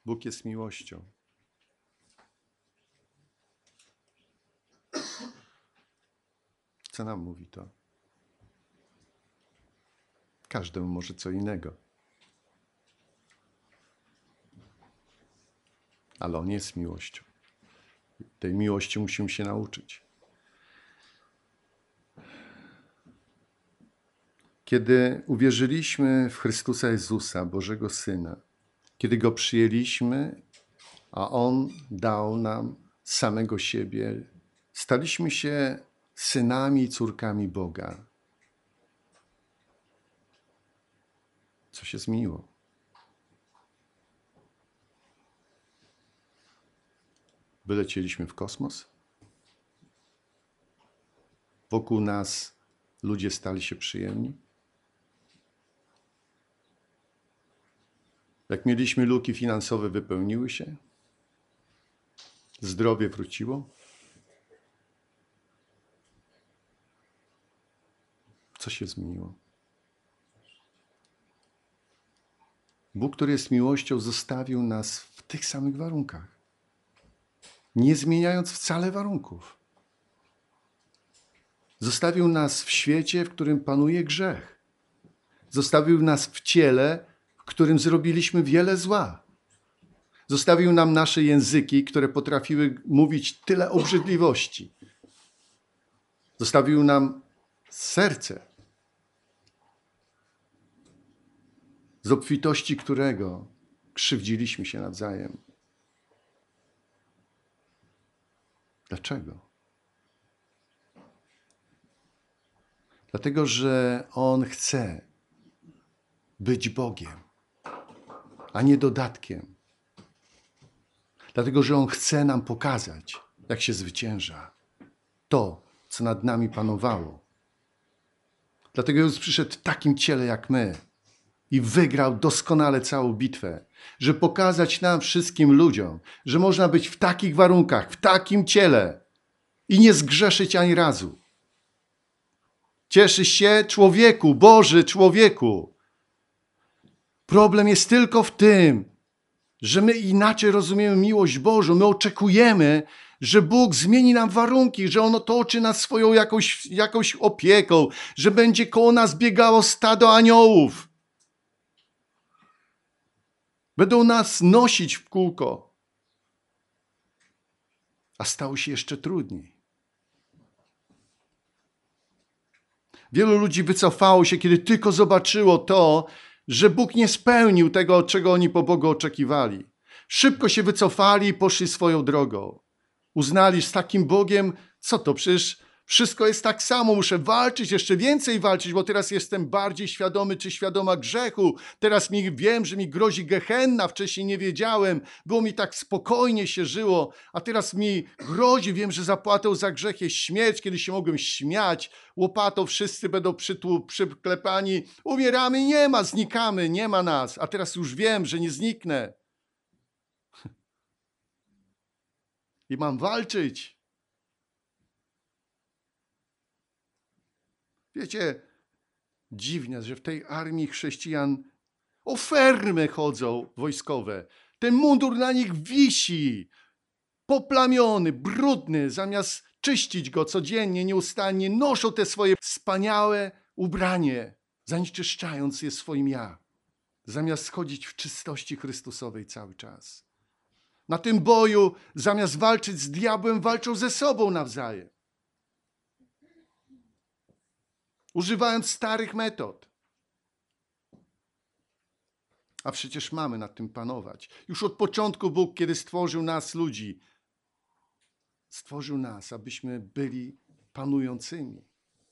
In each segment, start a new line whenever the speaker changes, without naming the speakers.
Bóg jest miłością. Co nam mówi to? Każdemu może co innego. Ale On jest miłością. Tej miłości musimy się nauczyć. Kiedy uwierzyliśmy w Chrystusa Jezusa, Bożego Syna, kiedy Go przyjęliśmy, a On dał nam samego siebie, staliśmy się synami i córkami Boga. Co się zmieniło? Wylecieliśmy w kosmos? Wokół nas ludzie stali się przyjemni? Jak mieliśmy luki finansowe, wypełniły się? Zdrowie wróciło? Co się zmieniło? Bóg, który jest miłością, zostawił nas w tych samych warunkach, nie zmieniając wcale warunków. Zostawił nas w świecie, w którym panuje grzech. Zostawił nas w ciele, w którym zrobiliśmy wiele zła. Zostawił nam nasze języki, które potrafiły mówić tyle obrzydliwości. Zostawił nam serce, z obfitości którego krzywdziliśmy się nawzajem. Dlaczego? Dlatego, że On chce być Bogiem, a nie dodatkiem. Dlatego, że On chce nam pokazać, jak się zwycięża. To, co nad nami panowało. Dlatego Jezus przyszedł w takim ciele jak my i wygrał doskonale całą bitwę, żeby pokazać nam wszystkim ludziom, że można być w takich warunkach, w takim ciele i nie zgrzeszyć ani razu. Cieszysz się, człowieku, Boży człowieku. Problem jest tylko w tym, że my inaczej rozumiemy miłość Bożą. My oczekujemy, że Bóg zmieni nam warunki, że On otoczy nas swoją jakąś opieką, że będzie koło nas biegało stado aniołów. Będą nas nosić w kółko. A stało się jeszcze trudniej. Wielu ludzi wycofało się, kiedy tylko zobaczyło to, że Bóg nie spełnił tego, czego oni po Bogu oczekiwali. Szybko się wycofali i poszli swoją drogą. Uznali, że z takim Bogiem, co to, przecież wszystko jest tak samo, muszę walczyć, jeszcze więcej walczyć, bo teraz jestem bardziej świadomy czy świadoma grzechu. Teraz wiem, że mi grozi gehenna, wcześniej nie wiedziałem, było mi tak spokojnie się żyło, a teraz mi grozi, wiem, że zapłatą za grzech jest śmierć, kiedy się mogłem śmiać, łopatą wszyscy będą przyklepani, umieramy, nie ma, znikamy, nie ma nas, a teraz już wiem, że nie zniknę. I mam walczyć. Wiecie, dziwne, że w tej armii chrześcijan ofermy chodzą wojskowe. Ten mundur na nich wisi, poplamiony, brudny. Zamiast czyścić go codziennie, nieustannie, noszą te swoje wspaniałe ubranie, zanieczyszczając je swoim ja. Zamiast chodzić w czystości Chrystusowej cały czas. Na tym boju, zamiast walczyć z diabłem, walczą ze sobą nawzajem. Używając starych metod. A przecież mamy nad tym panować. Już od początku Bóg, kiedy stworzył nas, ludzi, stworzył nas, abyśmy byli panującymi.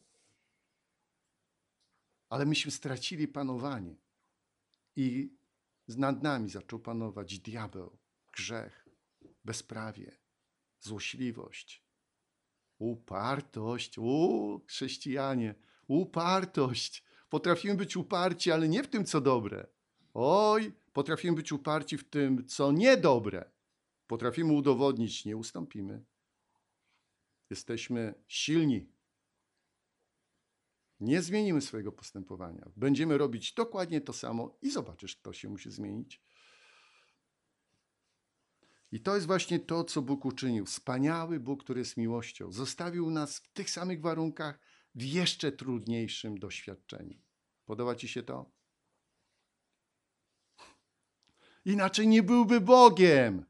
Ale myśmy stracili panowanie i nad nami zaczął panować diabeł, grzech, bezprawie, złośliwość, upartość. Chrześcijanie, upartość. Potrafimy być uparci, ale nie w tym, co dobre. Oj, potrafimy być uparci w tym, co niedobre. Potrafimy udowodnić, nie ustąpimy. Jesteśmy silni. Nie zmienimy swojego postępowania. Będziemy robić dokładnie to samo i zobaczysz, kto się musi zmienić. I to jest właśnie to, co Bóg uczynił. Wspaniały Bóg, który jest miłością. Zostawił nas w tych samych warunkach, w jeszcze trudniejszym doświadczeniu. Podoba ci się to? Inaczej nie byłby Bogiem.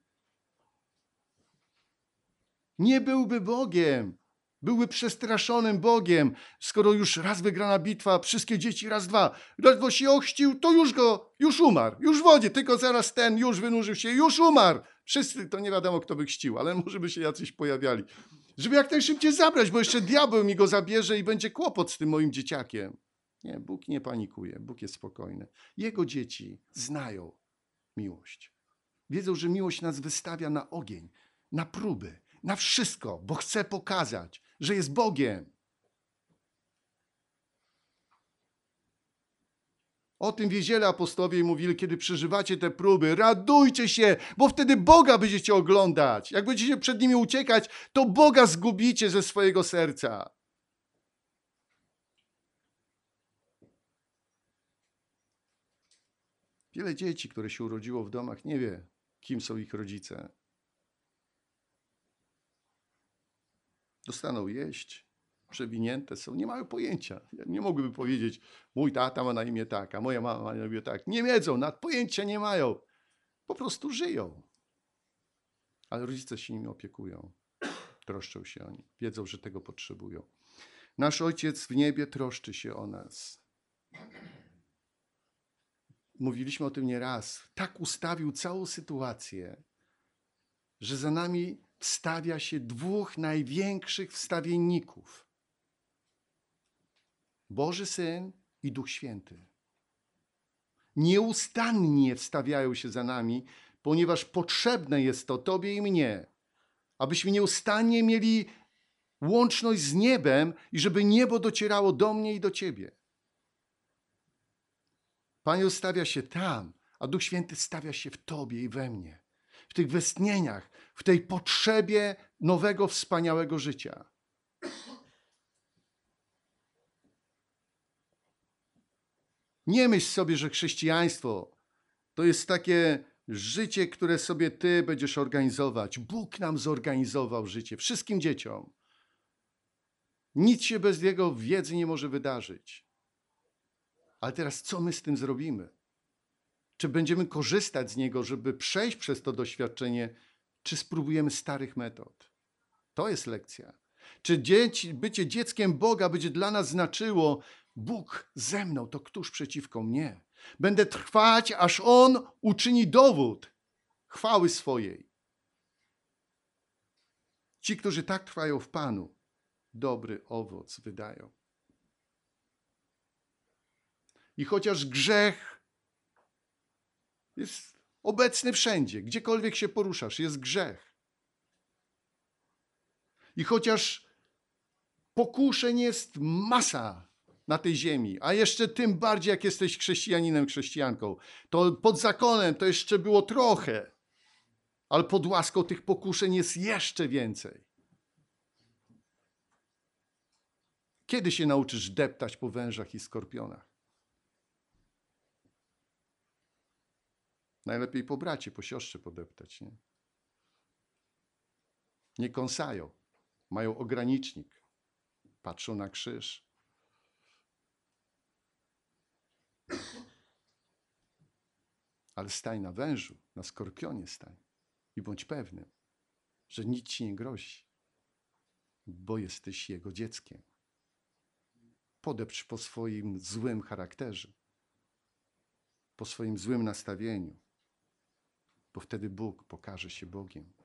Nie byłby Bogiem. Byłby przestraszonym Bogiem. Skoro już raz wygrana bitwa, wszystkie dzieci raz, dwa. Ledwo się ochrzcił, to już umarł. Już w wodzie, tylko zaraz ten już wynurzył się, już umarł. Wszyscy, to nie wiadomo kto by chrzcił, ale może by się jacyś pojawiali. Żeby jak najszybciej zabrać, bo jeszcze diabeł mi go zabierze i będzie kłopot z tym moim dzieciakiem. Nie, Bóg nie panikuje, Bóg jest spokojny. Jego dzieci znają miłość. Wiedzą, że miłość nas wystawia na ogień, na próby, na wszystko, bo chce pokazać, że jest Bogiem. O tym wiedzieli apostołowie i mówili, kiedy przeżywacie te próby, radujcie się, bo wtedy Boga będziecie oglądać. Jak będziecie przed nimi uciekać, to Boga zgubicie ze swojego serca. Wiele dzieci, które się urodziło w domach, nie wie, kim są ich rodzice. Dostaną jeść, przewinięte są, nie mają pojęcia. Nie mogłyby powiedzieć, mój tata ma na imię tak, a moja mama ma na imię tak. Nie wiedzą, nad pojęcia nie mają. Po prostu żyją. Ale rodzice się nimi opiekują, troszczą się o nich, wiedzą, że tego potrzebują. Nasz Ojciec w niebie troszczy się o nas. Mówiliśmy o tym nieraz. Tak ustawił całą sytuację, że za nami wstawia się dwóch największych wstawienników. Boży Syn i Duch Święty. Nieustannie wstawiają się za nami, ponieważ potrzebne jest to Tobie i mnie, abyśmy nieustannie mieli łączność z niebem i żeby niebo docierało do mnie i do Ciebie. Pan stawia się tam, a Duch Święty stawia się w Tobie i we mnie. W tych westchnieniach, w tej potrzebie nowego, wspaniałego życia. Nie myśl sobie, że chrześcijaństwo to jest takie życie, które sobie ty będziesz organizować. Bóg nam zorganizował życie, wszystkim dzieciom. Nic się bez Jego wiedzy nie może wydarzyć. Ale teraz co my z tym zrobimy? Czy będziemy korzystać z Niego, żeby przejść przez to doświadczenie, czy spróbujemy starych metod? To jest lekcja. Czy bycie dzieckiem Boga będzie dla nas znaczyło, Bóg ze mną, to któż przeciwko mnie? Będę trwać, aż On uczyni dowód chwały swojej. Ci, którzy tak trwają w Panu, dobry owoc wydają. I chociaż grzech jest obecny wszędzie, gdziekolwiek się poruszasz, jest grzech. I chociaż pokuszeń jest masa na tej ziemi, a jeszcze tym bardziej, jak jesteś chrześcijaninem, chrześcijanką, to pod zakonem to jeszcze było trochę, ale pod łaską tych pokuszeń jest jeszcze więcej. Kiedy się nauczysz deptać po wężach i skorpionach? Najlepiej po bracie, po siostrze podeptać, nie? Nie kąsają, mają ogranicznik, patrzą na krzyż. Ale stań na wężu, na skorpionie stań i bądź pewny, że nic ci nie grozi, bo jesteś Jego dzieckiem. Podepcz po swoim złym charakterze, po swoim złym nastawieniu, bo wtedy Bóg pokaże się Bogiem.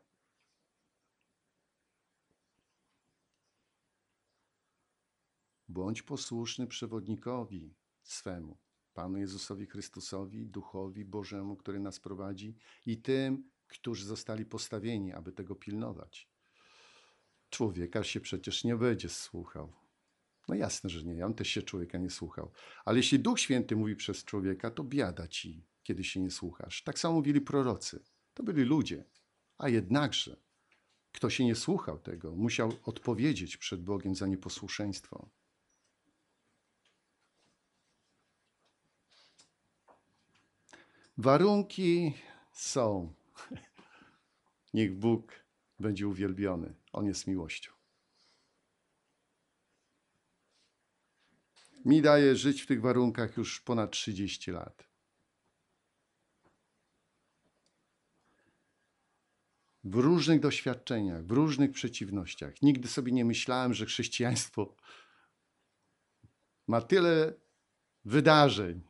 Bądź posłuszny przewodnikowi swemu, Panu Jezusowi Chrystusowi, Duchowi Bożemu, który nas prowadzi i tym, którzy zostali postawieni, aby tego pilnować. Człowieka się przecież nie będzie słuchał. No jasne, że nie, on też się człowieka nie słuchał. Ale jeśli Duch Święty mówi przez człowieka, to biada ci, kiedy się nie słuchasz. Tak samo mówili prorocy. To byli ludzie. A jednakże, kto się nie słuchał tego, musiał odpowiedzieć przed Bogiem za nieposłuszeństwo. Warunki są. Niech Bóg będzie uwielbiony. On jest miłością. Mi daje żyć w tych warunkach już ponad 30 lat. W różnych doświadczeniach, w różnych przeciwnościach. Nigdy sobie nie myślałem, że chrześcijaństwo ma tyle wydarzeń.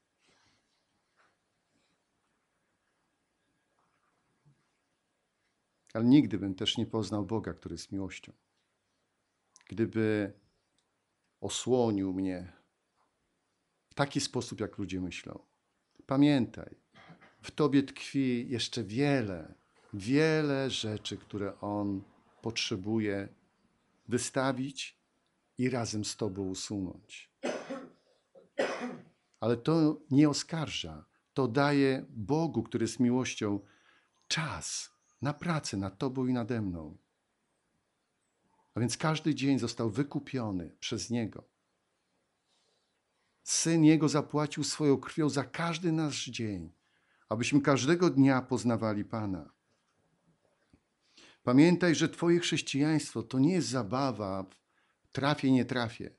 Ale nigdy bym też nie poznał Boga, który jest miłością. Gdyby osłonił mnie w taki sposób, jak ludzie myślą. Pamiętaj, w Tobie tkwi jeszcze wiele rzeczy, które On potrzebuje wystawić i razem z Tobą usunąć. Ale to nie oskarża. To daje Bogu, który jest miłością, czas na pracę nad Tobą i nade mną. A więc każdy dzień został wykupiony przez Niego. Syn Jego zapłacił swoją krwią za każdy nasz dzień, abyśmy każdego dnia poznawali Pana. Pamiętaj, że Twoje chrześcijaństwo to nie jest zabawa, trafię, nie trafię.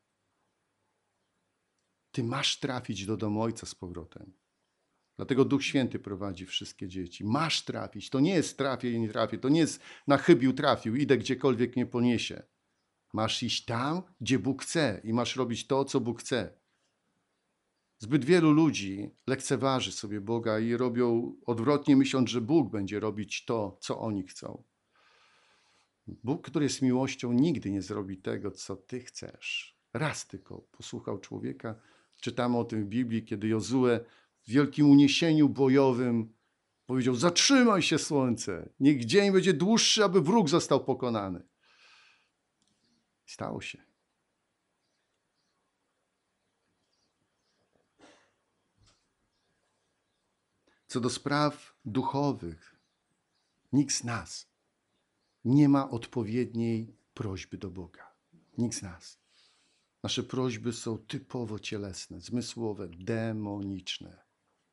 Ty masz trafić do domu Ojca z powrotem. Dlatego Duch Święty prowadzi wszystkie dzieci. Masz trafić. To nie jest trafię i nie trafię. To nie jest na chybił trafił. Idę gdziekolwiek mnie poniesie. Masz iść tam, gdzie Bóg chce i masz robić to, co Bóg chce. Zbyt wielu ludzi lekceważy sobie Boga i robią odwrotnie, myśląc, że Bóg będzie robić to, co oni chcą. Bóg, który jest miłością, nigdy nie zrobi tego, co ty chcesz. Raz tylko posłuchał człowieka. Czytamy o tym w Biblii, kiedy Jozue w wielkim uniesieniu bojowym powiedział: zatrzymaj się, słońce, niech dzień będzie dłuższy, aby wróg został pokonany. Stało się. Co do spraw duchowych, nikt z nas nie ma odpowiedniej prośby do Boga. Nikt z nas. Nasze prośby są typowo cielesne, zmysłowe, demoniczne.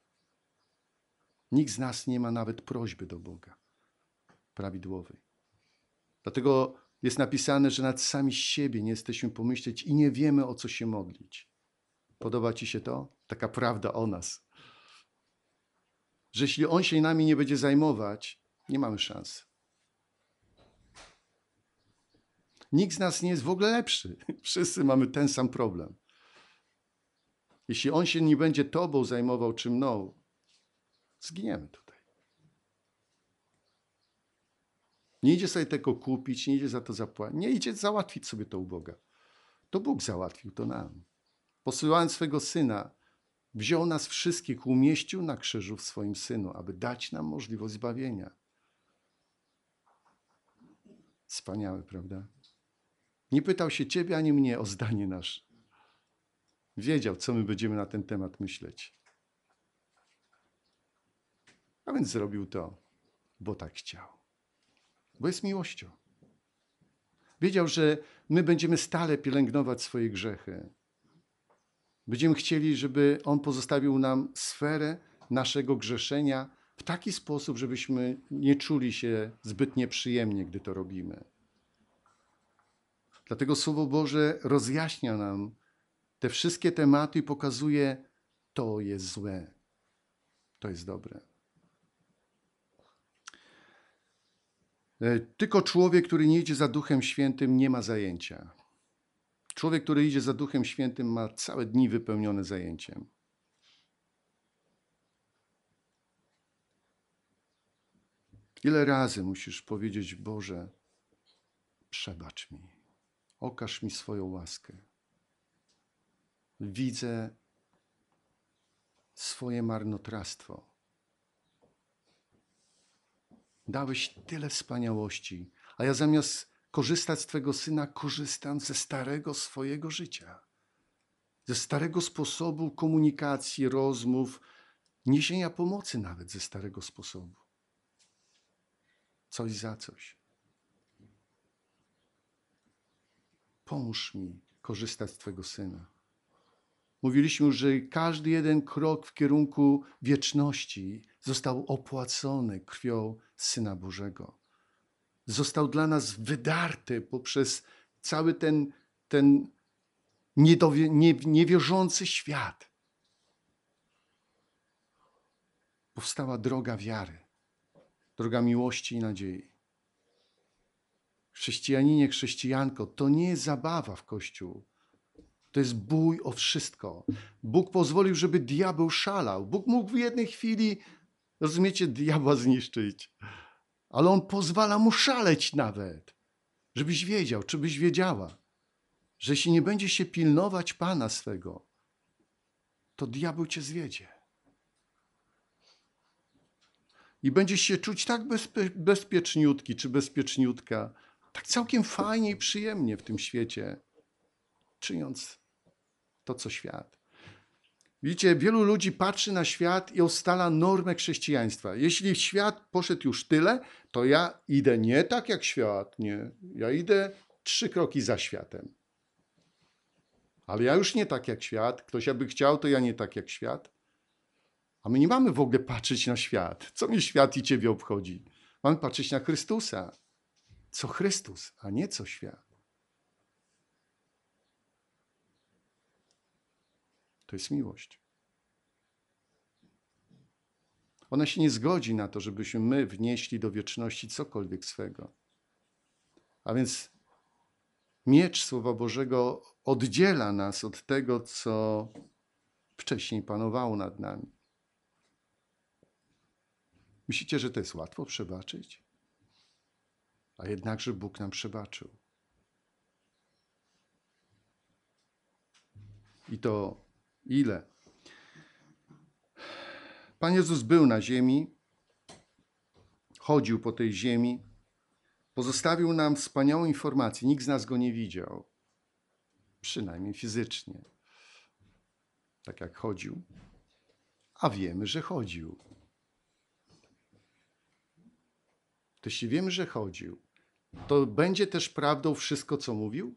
Nikt z nas nie ma nawet prośby do Boga prawidłowej. Dlatego jest napisane, że nad sami siebie nie jesteśmy pomyśleć i nie wiemy, o co się modlić. Podoba ci się to? Taka prawda o nas. Że jeśli On się nami nie będzie zajmować, nie mamy szans. Nikt z nas nie jest w ogóle lepszy. Wszyscy mamy ten sam problem. Jeśli On się nie będzie Tobą zajmował czy mną, zginiemy tutaj. Nie idzie sobie tego kupić, nie idzie za to zapłacić, nie idzie załatwić sobie to u Boga. To Bóg załatwił to nam. Posyłając swego Syna, wziął nas wszystkich, umieścił na krzyżu w swoim Synu, aby dać nam możliwość zbawienia. Wspaniałe, prawda? Nie pytał się ciebie ani mnie o zdanie nasze. Wiedział, co my będziemy na ten temat myśleć. A więc zrobił to, bo tak chciał. Bo jest miłością. Wiedział, że my będziemy stale pielęgnować swoje grzechy. Będziemy chcieli, żeby On pozostawił nam sferę naszego grzeszenia w taki sposób, żebyśmy nie czuli się zbyt nieprzyjemnie, gdy to robimy. Dlatego Słowo Boże rozjaśnia nam te wszystkie tematy i pokazuje, to jest złe, to jest dobre. Tylko człowiek, który nie idzie za Duchem Świętym, nie ma zajęcia. Człowiek, który idzie za Duchem Świętym, ma całe dni wypełnione zajęciem. Ile razy musisz powiedzieć: Boże, przebacz mi, okaż mi swoją łaskę. Widzę swoje marnotrawstwo. Dałeś tyle wspaniałości, a ja zamiast korzystać z Twego Syna, korzystam ze starego swojego życia. Ze starego sposobu komunikacji, rozmów, niesienia pomocy nawet ze starego sposobu. Coś za coś. Pomóż mi korzystać z Twego Syna. Mówiliśmy już, że każdy jeden krok w kierunku wieczności został opłacony krwią Syna Bożego. Został dla nas wydarty poprzez cały ten niewierzący świat. Powstała droga wiary, droga miłości i nadziei. Chrześcijaninie, chrześcijanko, to nie jest zabawa w Kościół. To jest bój o wszystko. Bóg pozwolił, żeby diabeł szalał. Bóg mógł w jednej chwili, rozumiecie, diabła zniszczyć. Ale on pozwala mu szaleć nawet. Żebyś wiedział, czy byś wiedziała, że jeśli nie będzie się pilnować Pana swego, to diabeł cię zwiedzie. I będziesz się czuć tak bezpieczniutki czy bezpieczniutka, tak całkiem fajnie i przyjemnie w tym świecie, czyniąc to, co świat. Widzicie, wielu ludzi patrzy na świat i ustala normę chrześcijaństwa. Jeśli świat poszedł już tyle, to ja idę nie tak jak świat, nie. Ja idę 3 kroki za światem. Ale ja już nie tak jak świat. Ktoś aby chciał, to ja nie tak jak świat. A my nie mamy w ogóle patrzeć na świat. Co mnie świat i ciebie obchodzi? Mamy patrzeć na Chrystusa. Co Chrystus, a nie co świat. To jest miłość. Ona się nie zgodzi na to, żebyśmy my wnieśli do wieczności cokolwiek swego. A więc miecz Słowa Bożego oddziela nas od tego, co wcześniej panowało nad nami. Myślicie, że to jest łatwo przebaczyć? A jednakże Bóg nam przebaczył. I to ile? Pan Jezus był na ziemi, chodził po tej ziemi, pozostawił nam wspaniałą informację. Nikt z nas go nie widział, przynajmniej fizycznie, tak jak chodził, a wiemy, że chodził. To jeśli wiemy, że chodził, to będzie też prawdą wszystko, co mówił?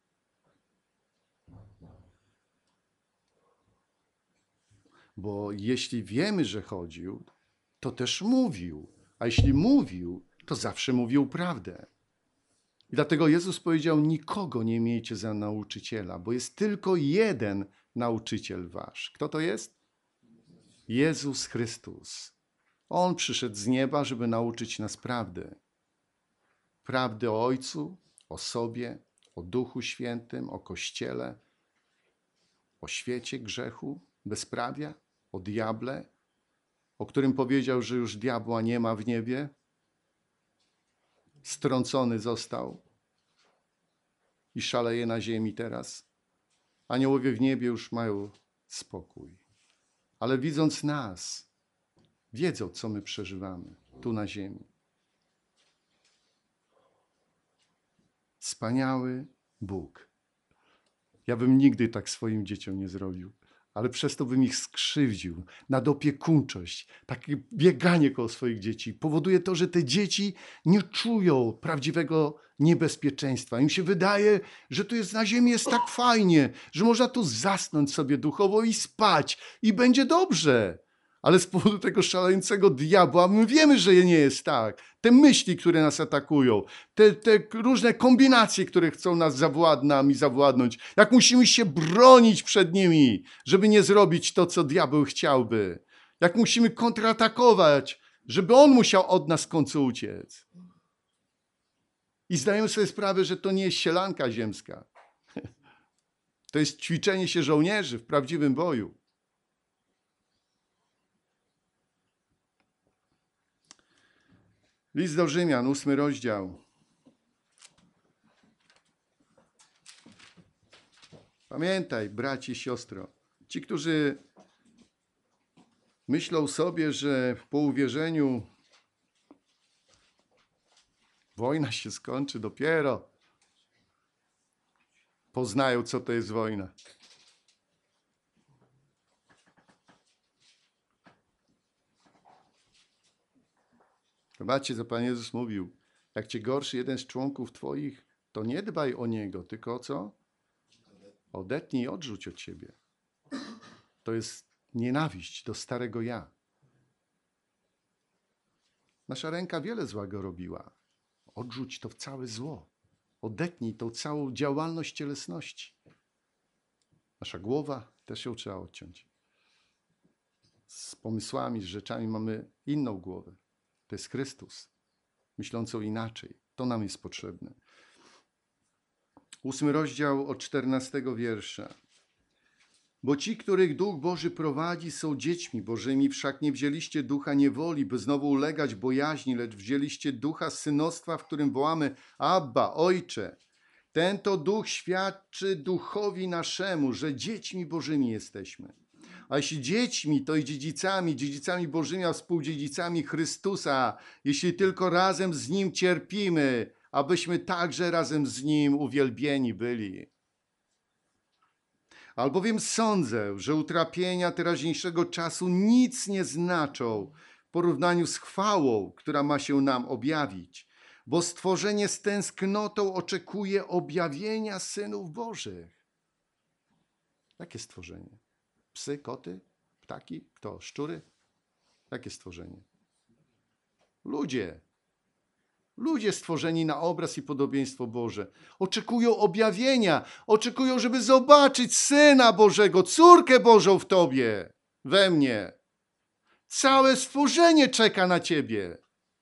Bo jeśli wiemy, że chodził, to też mówił. A jeśli mówił, to zawsze mówił prawdę. I dlatego Jezus powiedział, nikogo nie miejcie za nauczyciela, bo jest tylko jeden nauczyciel wasz. Kto to jest? Jezus Chrystus. On przyszedł z nieba, żeby nauczyć nas prawdy. Prawdy o Ojcu, o sobie, o Duchu Świętym, o Kościele, o świecie grzechu, bezprawia, o diable, o którym powiedział, że już diabła nie ma w niebie. Strącony został i szaleje na ziemi teraz. Aniołowie w niebie już mają spokój. Ale widząc nas, wiedzą, co my przeżywamy tu na ziemi. Wspaniały Bóg. Ja bym nigdy tak swoim dzieciom nie zrobił, ale przez to bym ich skrzywdził. Nadopiekuńczość, takie bieganie koło swoich dzieci powoduje to, że te dzieci nie czują prawdziwego niebezpieczeństwa. Im się wydaje, że tu jest na ziemi jest tak fajnie, że można tu zasnąć sobie duchowo i spać i będzie dobrze. Ale z powodu tego szalejącego diabła my wiemy, że nie jest tak. Te myśli, które nas atakują, te różne kombinacje, które chcą nas zawładnąć, jak musimy się bronić przed nimi, żeby nie zrobić to, co diabeł chciałby. Jak musimy kontratakować, żeby on musiał od nas w końcu uciec. I zdajemy sobie sprawę, że to nie jest sielanka ziemska. To jest ćwiczenie się żołnierzy w prawdziwym boju. List do Rzymian, 8 rozdział. Pamiętaj, bracie i siostro, ci, którzy myślą sobie, że po uwierzeniu wojna się skończy dopiero, poznają, co to jest wojna. Zobaczcie, co Pan Jezus mówił. Jak cię gorszy jeden z członków twoich, to nie dbaj o niego, tylko co? Odetnij i odrzuć od siebie. To jest nienawiść do starego ja. Nasza ręka wiele złego robiła. Odrzuć to całe zło. Odetnij tą całą działalność cielesności. Nasza głowa też ją trzeba odciąć. Z pomysłami, z rzeczami mamy inną głowę. To jest Chrystus, myślącą inaczej. To nam jest potrzebne. 8 rozdział od 14 wiersza. Bo ci, których Duch Boży prowadzi, są dziećmi Bożymi, wszak nie wzięliście ducha niewoli, by znowu ulegać bojaźni, lecz wzięliście ducha synostwa, w którym wołamy Abba, Ojcze. Ten to duch świadczy duchowi naszemu, że dziećmi Bożymi jesteśmy. A jeśli dziećmi, to i dziedzicami, dziedzicami Bożymi, a współdziedzicami Chrystusa, jeśli tylko razem z Nim cierpimy, abyśmy także razem z Nim uwielbieni byli. Albowiem sądzę, że utrapienia teraźniejszego czasu nic nie znaczą w porównaniu z chwałą, która ma się nam objawić, bo stworzenie z tęsknotą oczekuje objawienia synów Bożych. Jakie stworzenie? Psy, koty, ptaki? Kto? Szczury? Jakie stworzenie? Ludzie. Ludzie stworzeni na obraz i podobieństwo Boże. Oczekują objawienia. Oczekują, żeby zobaczyć Syna Bożego, córkę Bożą w Tobie, we mnie. Całe stworzenie czeka na Ciebie.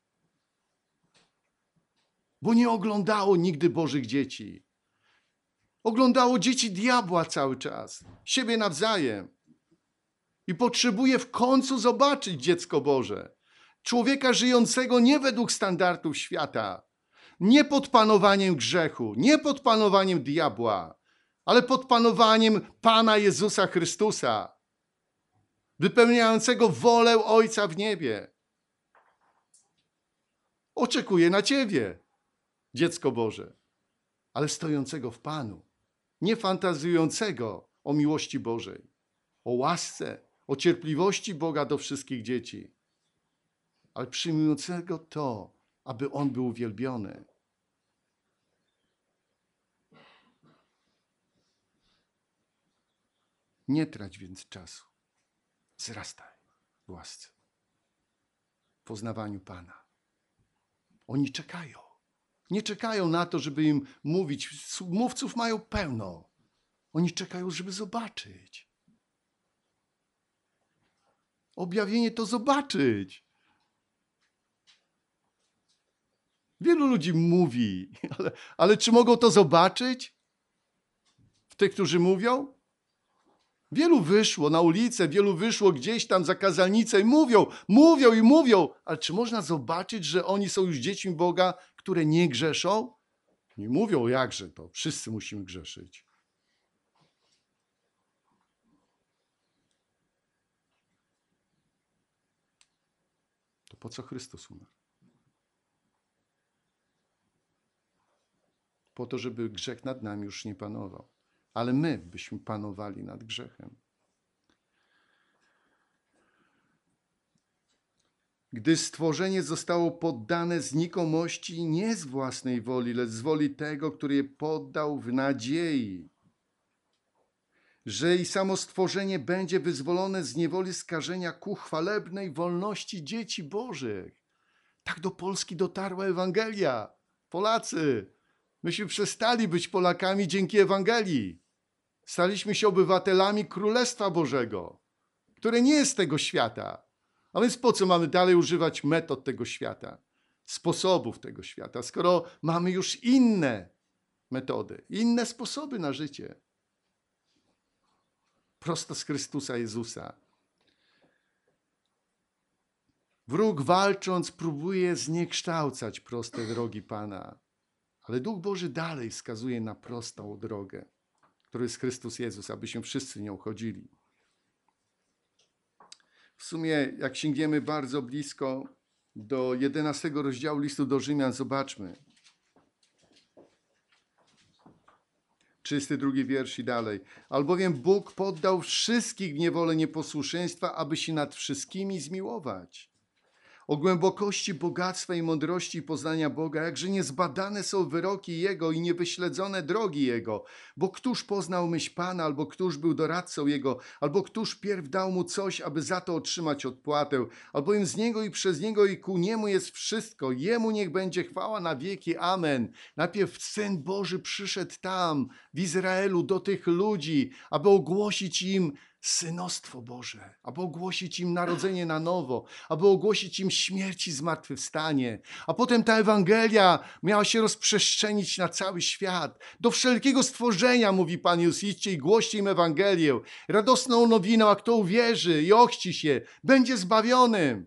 Bo nie oglądało nigdy Bożych dzieci. Oglądało dzieci diabła cały czas. Siebie nawzajem. I potrzebuje w końcu zobaczyć dziecko Boże. Człowieka żyjącego nie według standardów świata, nie pod panowaniem grzechu, nie pod panowaniem diabła, ale pod panowaniem Pana Jezusa Chrystusa, wypełniającego wolę Ojca w niebie. Oczekuje na Ciebie, dziecko Boże, ale stojącego w Panu, nie fantazjującego o miłości Bożej, o łasce, o cierpliwości Boga do wszystkich dzieci, ale przyjmującego to, aby On był uwielbiony. Nie trać więc czasu. Wzrastaj w łasce, w poznawaniu Pana. Oni czekają. Nie czekają na to, żeby im mówić. Mówców mają pełno. Oni czekają, żeby zobaczyć. Objawienie to zobaczyć. Wielu ludzi mówi, ale czy mogą to zobaczyć? W tych, którzy mówią? Wielu wyszło na ulicę, wielu wyszło gdzieś tam za kazalnicę i mówią, ale czy można zobaczyć, że oni są już dziećmi Boga, które nie grzeszą? Nie mówią, jakże to, wszyscy musimy grzeszyć. To po co Chrystus umarł? Po to, żeby grzech nad nami już nie panował. Ale my byśmy panowali nad grzechem. Gdy stworzenie zostało poddane znikomości nie z własnej woli, lecz z woli tego, który je poddał w nadziei, że i samo stworzenie będzie wyzwolone z niewoli skażenia ku chwalebnej wolności dzieci Bożych. Tak do Polski dotarła Ewangelia. Polacy, myśmy przestali być Polakami dzięki Ewangelii. Staliśmy się obywatelami Królestwa Bożego, które nie jest tego świata. A więc po co mamy dalej używać metod tego świata, sposobów tego świata, skoro mamy już inne metody, inne sposoby na życie? Prosto z Chrystusa Jezusa. Wróg walcząc próbuje zniekształcać proste drogi Pana, ale Duch Boży dalej wskazuje na prostą drogę, którą jest Chrystus Jezus, abyśmy wszyscy nią chodzili. W sumie, jak sięgniemy bardzo blisko do 11 rozdziału listu do Rzymian, zobaczmy. 32 wiersz i dalej. Albowiem Bóg poddał wszystkich w niewolę nieposłuszeństwa, aby się nad wszystkimi zmiłować. O głębokości bogactwa i mądrości i poznania Boga, jakże niezbadane są wyroki Jego i niewyśledzone drogi Jego. Bo któż poznał myśl Pana, albo któż był doradcą Jego, albo któż pierw dał Mu coś, aby za to otrzymać odpłatę. Albowiem z Niego i przez Niego i ku Niemu jest wszystko. Jemu niech będzie chwała na wieki. Amen. Najpierw Syn Boży przyszedł tam, w Izraelu, do tych ludzi, aby ogłosić im synostwo Boże, aby ogłosić im narodzenie na nowo, aby ogłosić im śmierć i zmartwychwstanie. A potem ta Ewangelia miała się rozprzestrzenić na cały świat. Do wszelkiego stworzenia, mówi Pan Jezus, idźcie i głoście im Ewangelię. Radosną nowiną, a kto uwierzy i ochrzci się, będzie zbawionym.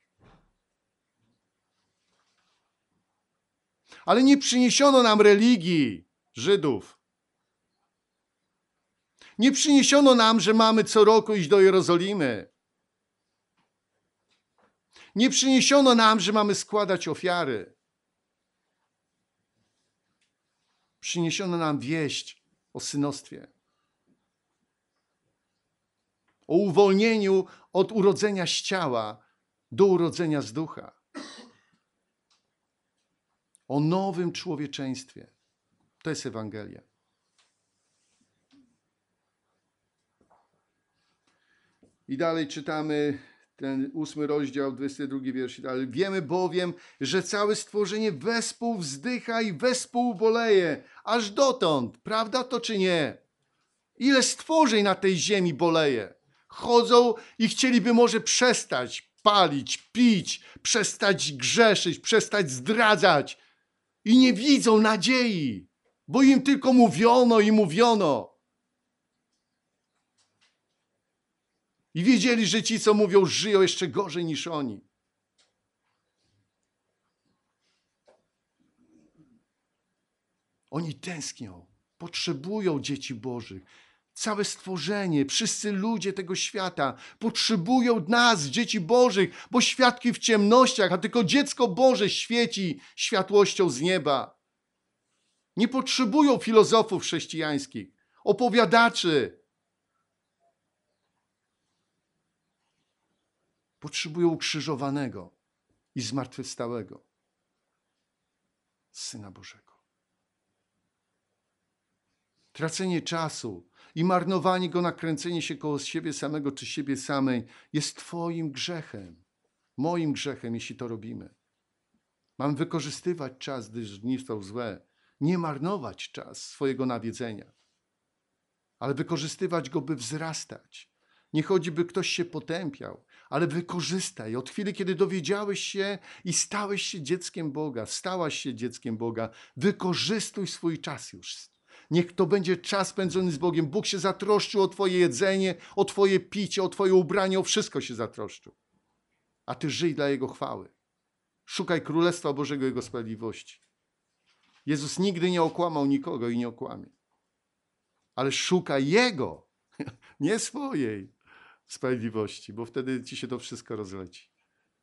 Ale nie przyniesiono nam religii Żydów. Nie przyniesiono nam, że mamy co roku iść do Jerozolimy. Nie przyniesiono nam, że mamy składać ofiary. Przyniesiono nam wieść o synostwie. O uwolnieniu od urodzenia z ciała do urodzenia z ducha. O nowym człowieczeństwie. To jest Ewangelia. I dalej czytamy ten 8 rozdział, 22 wiersz. Ale wiemy bowiem, że całe stworzenie wespół wzdycha i wespół boleje. Aż dotąd. Prawda to czy nie? Ile stworzeń na tej ziemi boleje? Chodzą i chcieliby może przestać palić, pić, przestać grzeszyć, przestać zdradzać. I nie widzą nadziei, bo im tylko mówiono i mówiono. I wiedzieli, że ci, co mówią, żyją jeszcze gorzej niż oni. Oni tęsknią, potrzebują dzieci Bożych. Całe stworzenie, wszyscy ludzie tego świata potrzebują nas, dzieci Bożych, bo światki w ciemnościach, a tylko dziecko Boże świeci światłością z nieba. Nie potrzebują filozofów chrześcijańskich, opowiadaczy. Potrzebują ukrzyżowanego i zmartwychwstałego Syna Bożego. Tracenie czasu i marnowanie go na kręcenie się koło siebie samego czy siebie samej jest twoim grzechem, moim grzechem, jeśli to robimy. Mam wykorzystywać czas, gdyż dni są złe. Nie marnować czas swojego nawiedzenia, ale wykorzystywać go, by wzrastać. Nie chodzi, by ktoś się potępiał, ale wykorzystaj. Od chwili, kiedy dowiedziałeś się i stałeś się dzieckiem Boga, stałaś się dzieckiem Boga, wykorzystuj swój czas już. Niech to będzie czas spędzony z Bogiem. Bóg się zatroszczył o twoje jedzenie, o twoje picie, o twoje ubranie, o wszystko się zatroszczył. A ty żyj dla Jego chwały. Szukaj Królestwa Bożego i Jego sprawiedliwości. Jezus nigdy nie okłamał nikogo i nie okłamie. Ale szukaj Jego, nie swojej sprawiedliwości, bo wtedy ci się to wszystko rozleci.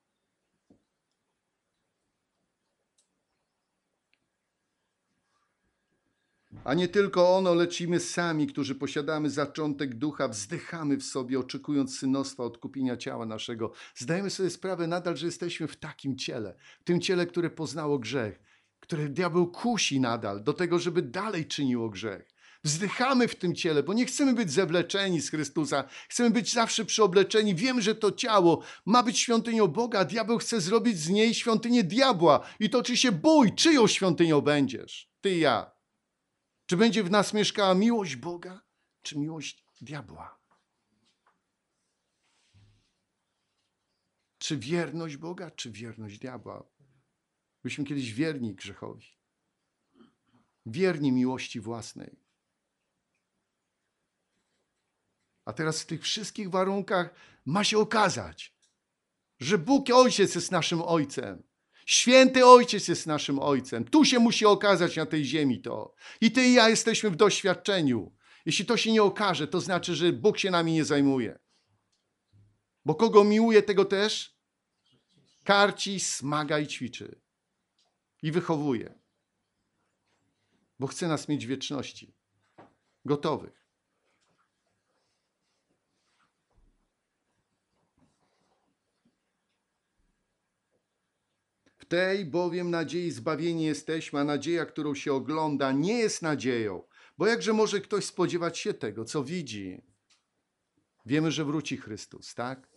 A nie tylko ono, lecz i my sami, którzy posiadamy zaczątek ducha, wzdychamy w sobie, oczekując synostwa, odkupienia ciała naszego. Zdajemy sobie sprawę nadal, że jesteśmy w takim ciele, w tym ciele, które poznało grzech, które diabeł kusi nadal do tego, żeby dalej czyniło grzech. Wzdychamy w tym ciele, bo nie chcemy być zewleczeni z Chrystusa. Chcemy być zawsze przyobleczeni. Wiemy, że to ciało ma być świątynią Boga, a diabeł chce zrobić z niej świątynię diabła. I toczy się bój, czyją świątynią będziesz, ty i ja. Czy będzie w nas mieszkała miłość Boga, czy miłość diabła? Czy wierność Boga, czy wierność diabła? Byliśmy kiedyś wierni grzechowi. Wierni miłości własnej. A teraz w tych wszystkich warunkach ma się okazać, że Bóg Ojciec jest naszym Ojcem. Święty Ojciec jest naszym Ojcem. Tu się musi okazać na tej ziemi to. I ty i ja jesteśmy w doświadczeniu. Jeśli to się nie okaże, to znaczy, że Bóg się nami nie zajmuje. Bo kogo miłuje, tego też karci, smaga i ćwiczy. I wychowuje. Bo chce nas mieć w wieczności. Gotowych. tej bowiem nadziei zbawieni jesteśmy, a nadzieja, którą się ogląda, nie jest nadzieją. Bo jakże może ktoś spodziewać się tego, co widzi? Wiemy, że wróci Chrystus, tak?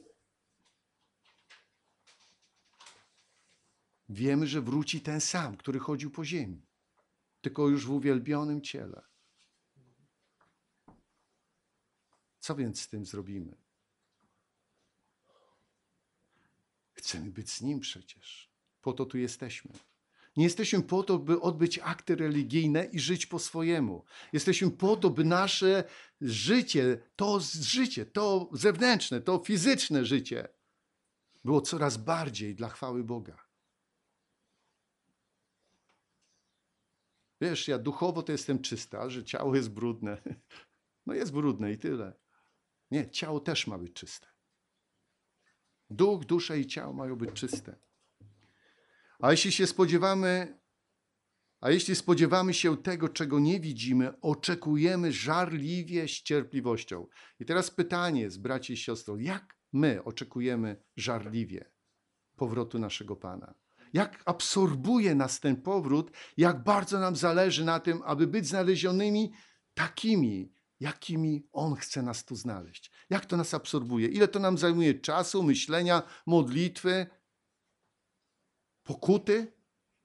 Wiemy, że wróci ten sam, który chodził po ziemi, tylko już w uwielbionym ciele. Co więc z tym zrobimy? Chcemy być z Nim przecież. Po to tu jesteśmy. Nie jesteśmy po to, by odbyć akty religijne i żyć po swojemu. Jesteśmy po to, by nasze życie, to zewnętrzne, to fizyczne życie było coraz bardziej dla chwały Boga. Wiesz, ja duchowo to jestem czysta, że ciało jest brudne. No jest brudne i tyle. Nie, ciało też ma być czyste. Duch, dusza i ciało mają być czyste. A jeśli spodziewamy się tego, czego nie widzimy, oczekujemy żarliwie z cierpliwością. I teraz pytanie z braci i siostrą, jak my oczekujemy żarliwie powrotu naszego Pana? Jak absorbuje nas ten powrót, jak bardzo nam zależy na tym, aby być znalezionymi takimi, jakimi On chce nas tu znaleźć. Jak to nas absorbuje? Ile to nam zajmuje czasu, myślenia, modlitwy, pokuty?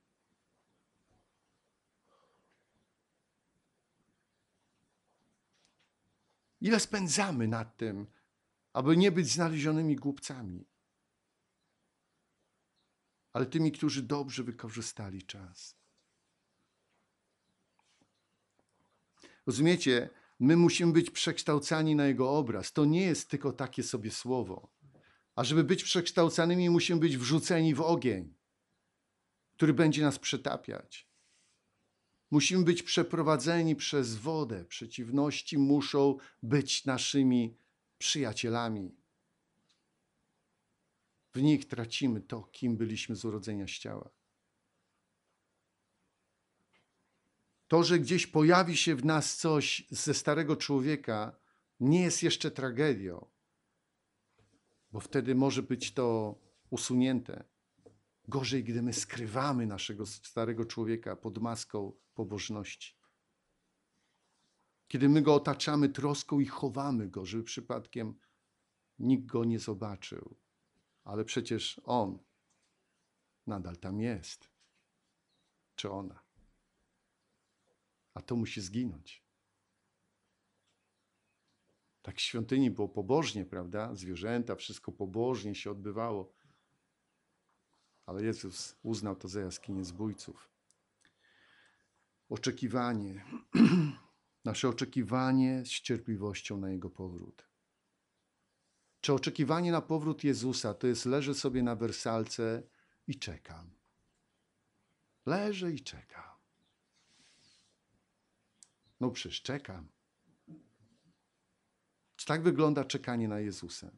Ile spędzamy nad tym, aby nie być znalezionymi głupcami, ale tymi, którzy dobrze wykorzystali czas. Rozumiecie? My musimy być przekształcani na Jego obraz. To nie jest tylko takie sobie słowo. A żeby być przekształcanymi, musimy być wrzuceni w ogień, który będzie nas przetapiać. Musimy być przeprowadzeni przez wodę. Przeciwności muszą być naszymi przyjacielami. W nich tracimy to, kim byliśmy z urodzenia z ciała. To, że gdzieś pojawi się w nas coś ze starego człowieka, nie jest jeszcze tragedią, bo wtedy może być to usunięte. Gorzej, gdy my skrywamy naszego starego człowieka pod maską pobożności. Kiedy my go otaczamy troską i chowamy go, żeby przypadkiem nikt go nie zobaczył. Ale przecież on nadal tam jest. Czy ona? A to musi zginąć. Tak w świątyni było pobożnie, prawda? Zwierzęta, wszystko pobożnie się odbywało. Ale Jezus uznał to za jaskinię zbójców. Oczekiwanie. Nasze oczekiwanie z cierpliwością na Jego powrót. Czy oczekiwanie na powrót Jezusa to jest leżę sobie na wersalce i czekam. Leżę i czekam. No przecież czekam. Czy tak wygląda czekanie na Jezusa?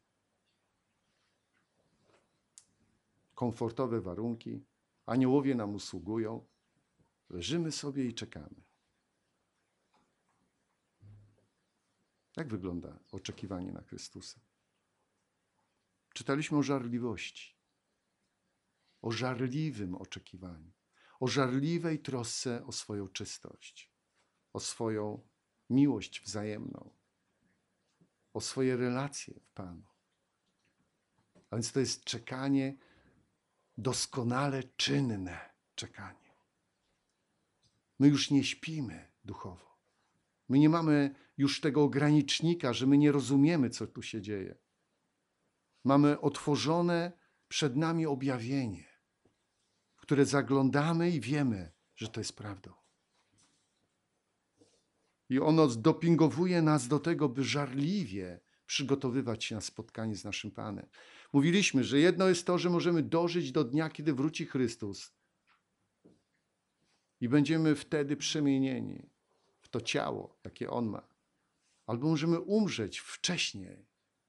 Komfortowe warunki, aniołowie nam usługują, leżymy sobie i czekamy. Jak wygląda oczekiwanie na Chrystusa? Czytaliśmy o żarliwości, o żarliwym oczekiwaniu, o żarliwej trosce o swoją czystość, o swoją miłość wzajemną, o swoje relacje w Panu. A więc to jest czekanie, doskonale czynne czekanie. My już nie śpimy duchowo. My nie mamy już tego ogranicznika, że my nie rozumiemy, co tu się dzieje. Mamy otworzone przed nami objawienie, w które zaglądamy i wiemy, że to jest prawdą. I ono dopingowuje nas do tego, by żarliwie przygotowywać się na spotkanie z naszym Panem. Mówiliśmy, że jedno jest to, że możemy dożyć do dnia, kiedy wróci Chrystus i będziemy wtedy przemienieni w to ciało, jakie On ma. Albo możemy umrzeć wcześniej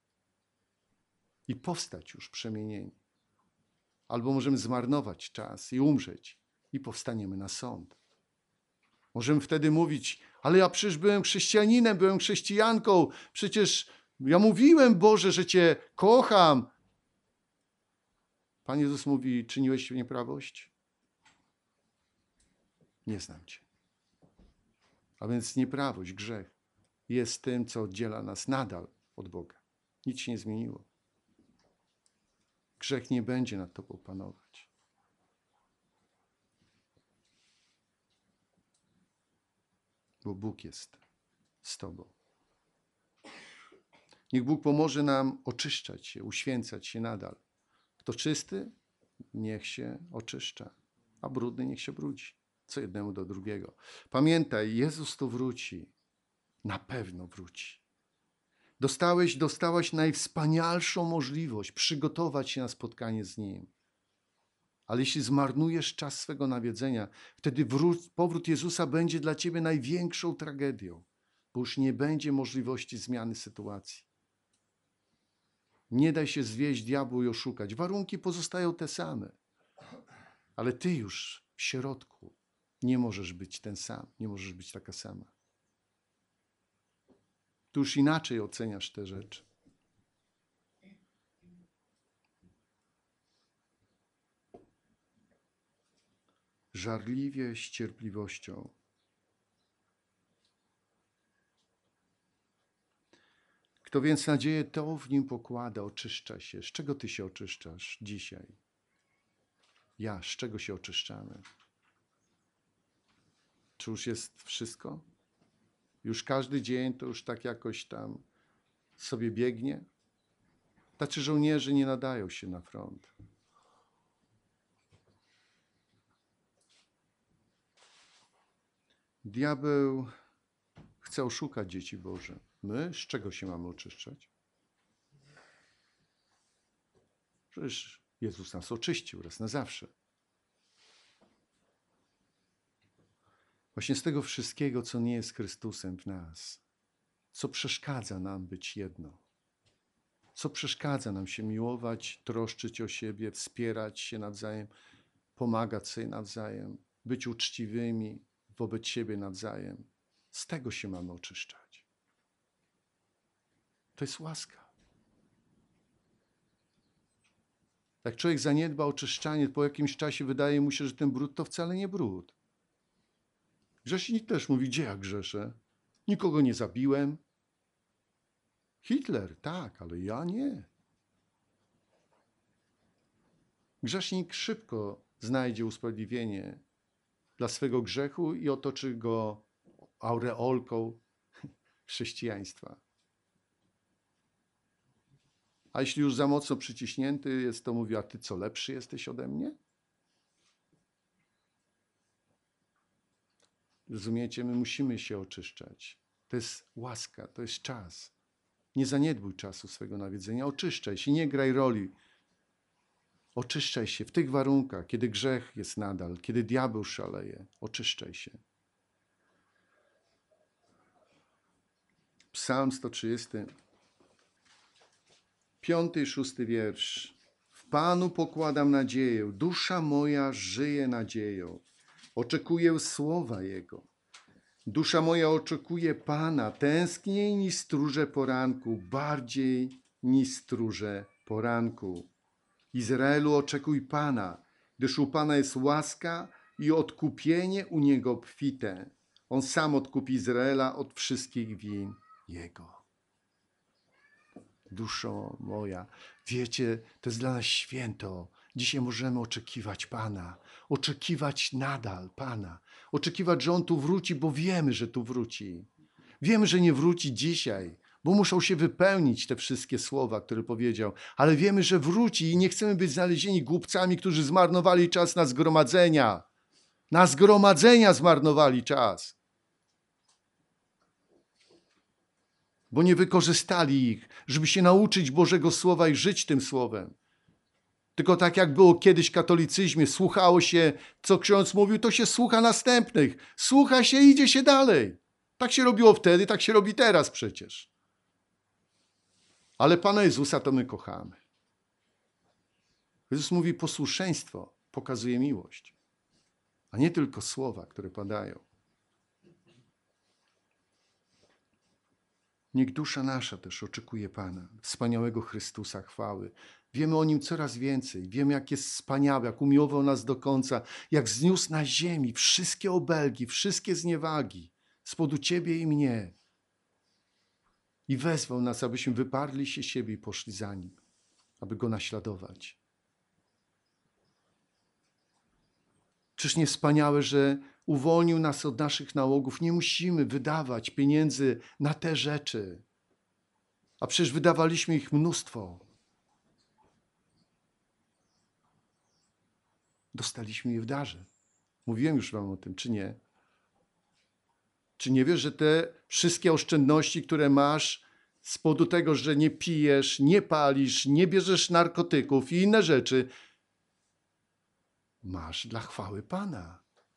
i powstać już przemienieni. Albo możemy zmarnować czas i umrzeć i powstaniemy na sąd. Możemy wtedy mówić, ale ja przecież byłem chrześcijaninem, byłem chrześcijanką, przecież ja mówiłem, Boże, że Cię kocham. Pan Jezus mówi, czyniłeś nieprawość? Nie znam Cię. A więc nieprawość, grzech jest tym, co oddziela nas nadal od Boga. Nic się nie zmieniło. Grzech nie będzie nad Tobą panować. Bo Bóg jest z Tobą. Niech Bóg pomoże nam oczyszczać się, uświęcać się nadal. Kto czysty, niech się oczyszcza, a brudny niech się brudzi. Co jednemu do drugiego. Pamiętaj, Jezus tu wróci. Na pewno wróci. Dostałaś najwspanialszą możliwość przygotować się na spotkanie z Nim. Ale jeśli zmarnujesz czas swego nawiedzenia, wtedy powrót Jezusa będzie dla ciebie największą tragedią, bo już nie będzie możliwości zmiany sytuacji. Nie daj się zwieść diabłu i oszukać. Warunki pozostają te same, ale ty już w środku nie możesz być ten sam, nie możesz być taka sama. Tu już inaczej oceniasz te rzeczy. Żarliwie, z cierpliwością. Kto więc nadzieję to w nim pokłada, oczyszcza się. Z czego ty się oczyszczasz dzisiaj? Ja, z czego się oczyszczamy? Czy już jest wszystko? Już każdy dzień to już tak jakoś tam sobie biegnie? Tacy żołnierze nie nadają się na front. Diabeł chce oszukać dzieci Boże. My z czego się mamy oczyszczać? Przecież Jezus nas oczyścił raz na zawsze. Właśnie z tego wszystkiego, co nie jest Chrystusem w nas, co przeszkadza nam być jedno, co przeszkadza nam się miłować, troszczyć o siebie, wspierać się nawzajem, pomagać sobie nawzajem, być uczciwymi wobec siebie nawzajem. Z tego się mamy oczyszczać. To jest łaska. Jak człowiek zaniedba oczyszczanie, po jakimś czasie wydaje mu się, że ten brud to wcale nie brud. Grzesznik też mówi, gdzie ja grzeszę? Nikogo nie zabiłem. Hitler, tak, ale ja nie. Grzesznik szybko znajdzie usprawiedliwienie dla swego grzechu i otoczy go aureolką chrześcijaństwa. A jeśli już za mocno przyciśnięty jest, to mówi, a ty co, lepszy jesteś ode mnie? Rozumiecie, my musimy się oczyszczać. To jest łaska, to jest czas. Nie zaniedbuj czasu swego nawiedzenia, oczyszczaj się, nie graj roli. Oczyszczaj się w tych warunkach, kiedy grzech jest nadal, kiedy diabeł szaleje. Oczyszczaj się. Psalm 130, 5 i 6 wiersz. W Panu pokładam nadzieję, dusza moja żyje nadzieją. Oczekuję słowa Jego. Dusza moja oczekuje Pana, tęskniej niż stróże poranku, bardziej niż stróże poranku. Izraelu, oczekuj Pana, gdyż u Pana jest łaska i odkupienie u Niego obfite. On sam odkupi Izraela od wszystkich win Jego. Duszo moja, wiecie, to jest dla nas święto. Dzisiaj możemy oczekiwać Pana, oczekiwać nadal Pana, oczekiwać, że On tu wróci, bo wiemy, że tu wróci. Wiemy, że nie wróci dzisiaj, bo muszą się wypełnić te wszystkie słowa, które powiedział, ale wiemy, że wróci i nie chcemy być znalezieni głupcami, którzy zmarnowali czas na zgromadzenia. Na zgromadzenia zmarnowali czas. Bo nie wykorzystali ich, żeby się nauczyć Bożego Słowa i żyć tym Słowem. Tylko tak jak było kiedyś w katolicyzmie, słuchało się, co ksiądz mówił, to się słucha następnych. Słucha się i idzie się dalej. Tak się robiło wtedy, tak się robi teraz przecież. Ale Pana Jezusa to my kochamy. Jezus mówi, posłuszeństwo pokazuje miłość, a nie tylko słowa, które padają. Niech dusza nasza też oczekuje Pana, wspaniałego Chrystusa chwały, Wiemy o Nim coraz więcej. Wiemy, jak jest wspaniały, jak umiłował nas do końca, jak zniósł na ziemi wszystkie obelgi, wszystkie zniewagi z powodu Ciebie i mnie. I wezwał nas, abyśmy wyparli się siebie i poszli za Nim, aby Go naśladować. Czyż nie wspaniałe, że uwolnił nas od naszych nałogów? Nie musimy wydawać pieniędzy na te rzeczy, a przecież wydawaliśmy ich mnóstwo. Dostaliśmy je w darze. Mówiłem już wam o tym, czy nie? Czy nie wiesz, że te wszystkie oszczędności, które masz z powodu tego, że nie pijesz, nie palisz, nie bierzesz narkotyków i inne rzeczy, masz dla chwały Pana.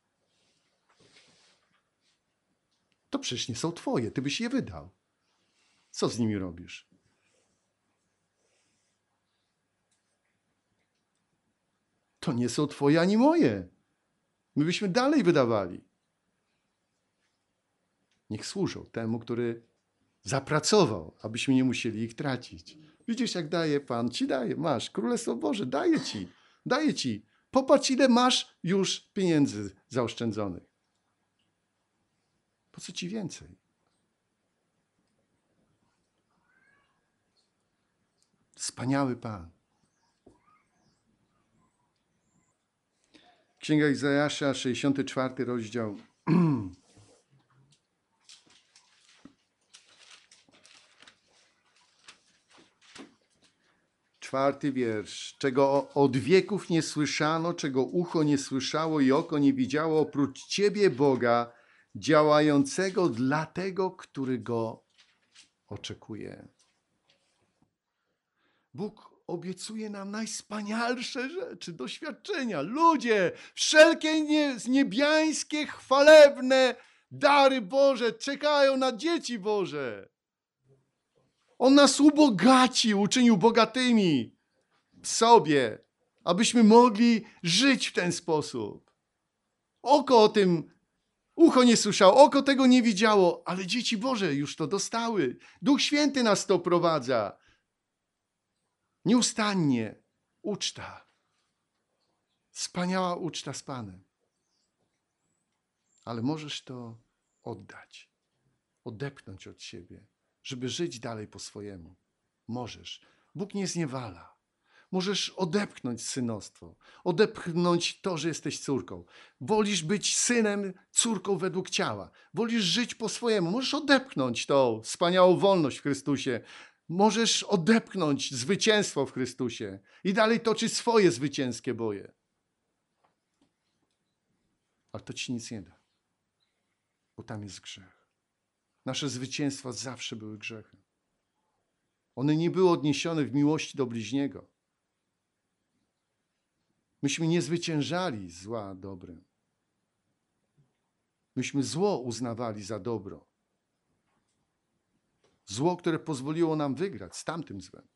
To przecież nie są twoje, ty byś je wydał. Co z nimi robisz? To nie są twoje ani moje. My byśmy dalej wydawali. Niech służą temu, który zapracował, abyśmy nie musieli ich tracić. Widzisz, jak daje Pan, ci daje, masz. Królestwo Boże, daje ci. Popatrz, ile masz już pieniędzy zaoszczędzonych. Po co ci więcej? Wspaniały Pan. Księga Izajasza, 64 rozdział. 4 wiersz. Czego od wieków nie słyszano, czego ucho nie słyszało i oko nie widziało, oprócz Ciebie, Boga, działającego dla tego, który Go oczekuje. Bóg obiecuje nam najwspanialsze rzeczy, doświadczenia. Ludzie, wszelkie niebiańskie, chwalebne dary Boże czekają na dzieci Boże. On nas ubogacił, uczynił bogatymi w sobie, abyśmy mogli żyć w ten sposób. Oko o tym, ucho nie słyszało, oko tego nie widziało, ale dzieci Boże już to dostały. Duch Święty nas to prowadza. Nieustannie uczta. Wspaniała uczta z Panem. Ale możesz to oddać, odepchnąć od siebie, żeby żyć dalej po swojemu. Możesz. Bóg nie zniewala. Możesz odepchnąć synostwo, odepchnąć to, że jesteś córką. Wolisz być synem, córką według ciała. Wolisz żyć po swojemu. Możesz odepchnąć tą wspaniałą wolność w Chrystusie. Możesz odepchnąć zwycięstwo w Chrystusie i dalej toczyć swoje zwycięskie boje. Ale to ci nic nie da, bo tam jest grzech. Nasze zwycięstwa zawsze były grzechem. One nie były odniesione w miłości do bliźniego. Myśmy nie zwyciężali zła dobrem. Myśmy zło uznawali za dobro. Zło, które pozwoliło nam wygrać z tamtym złem.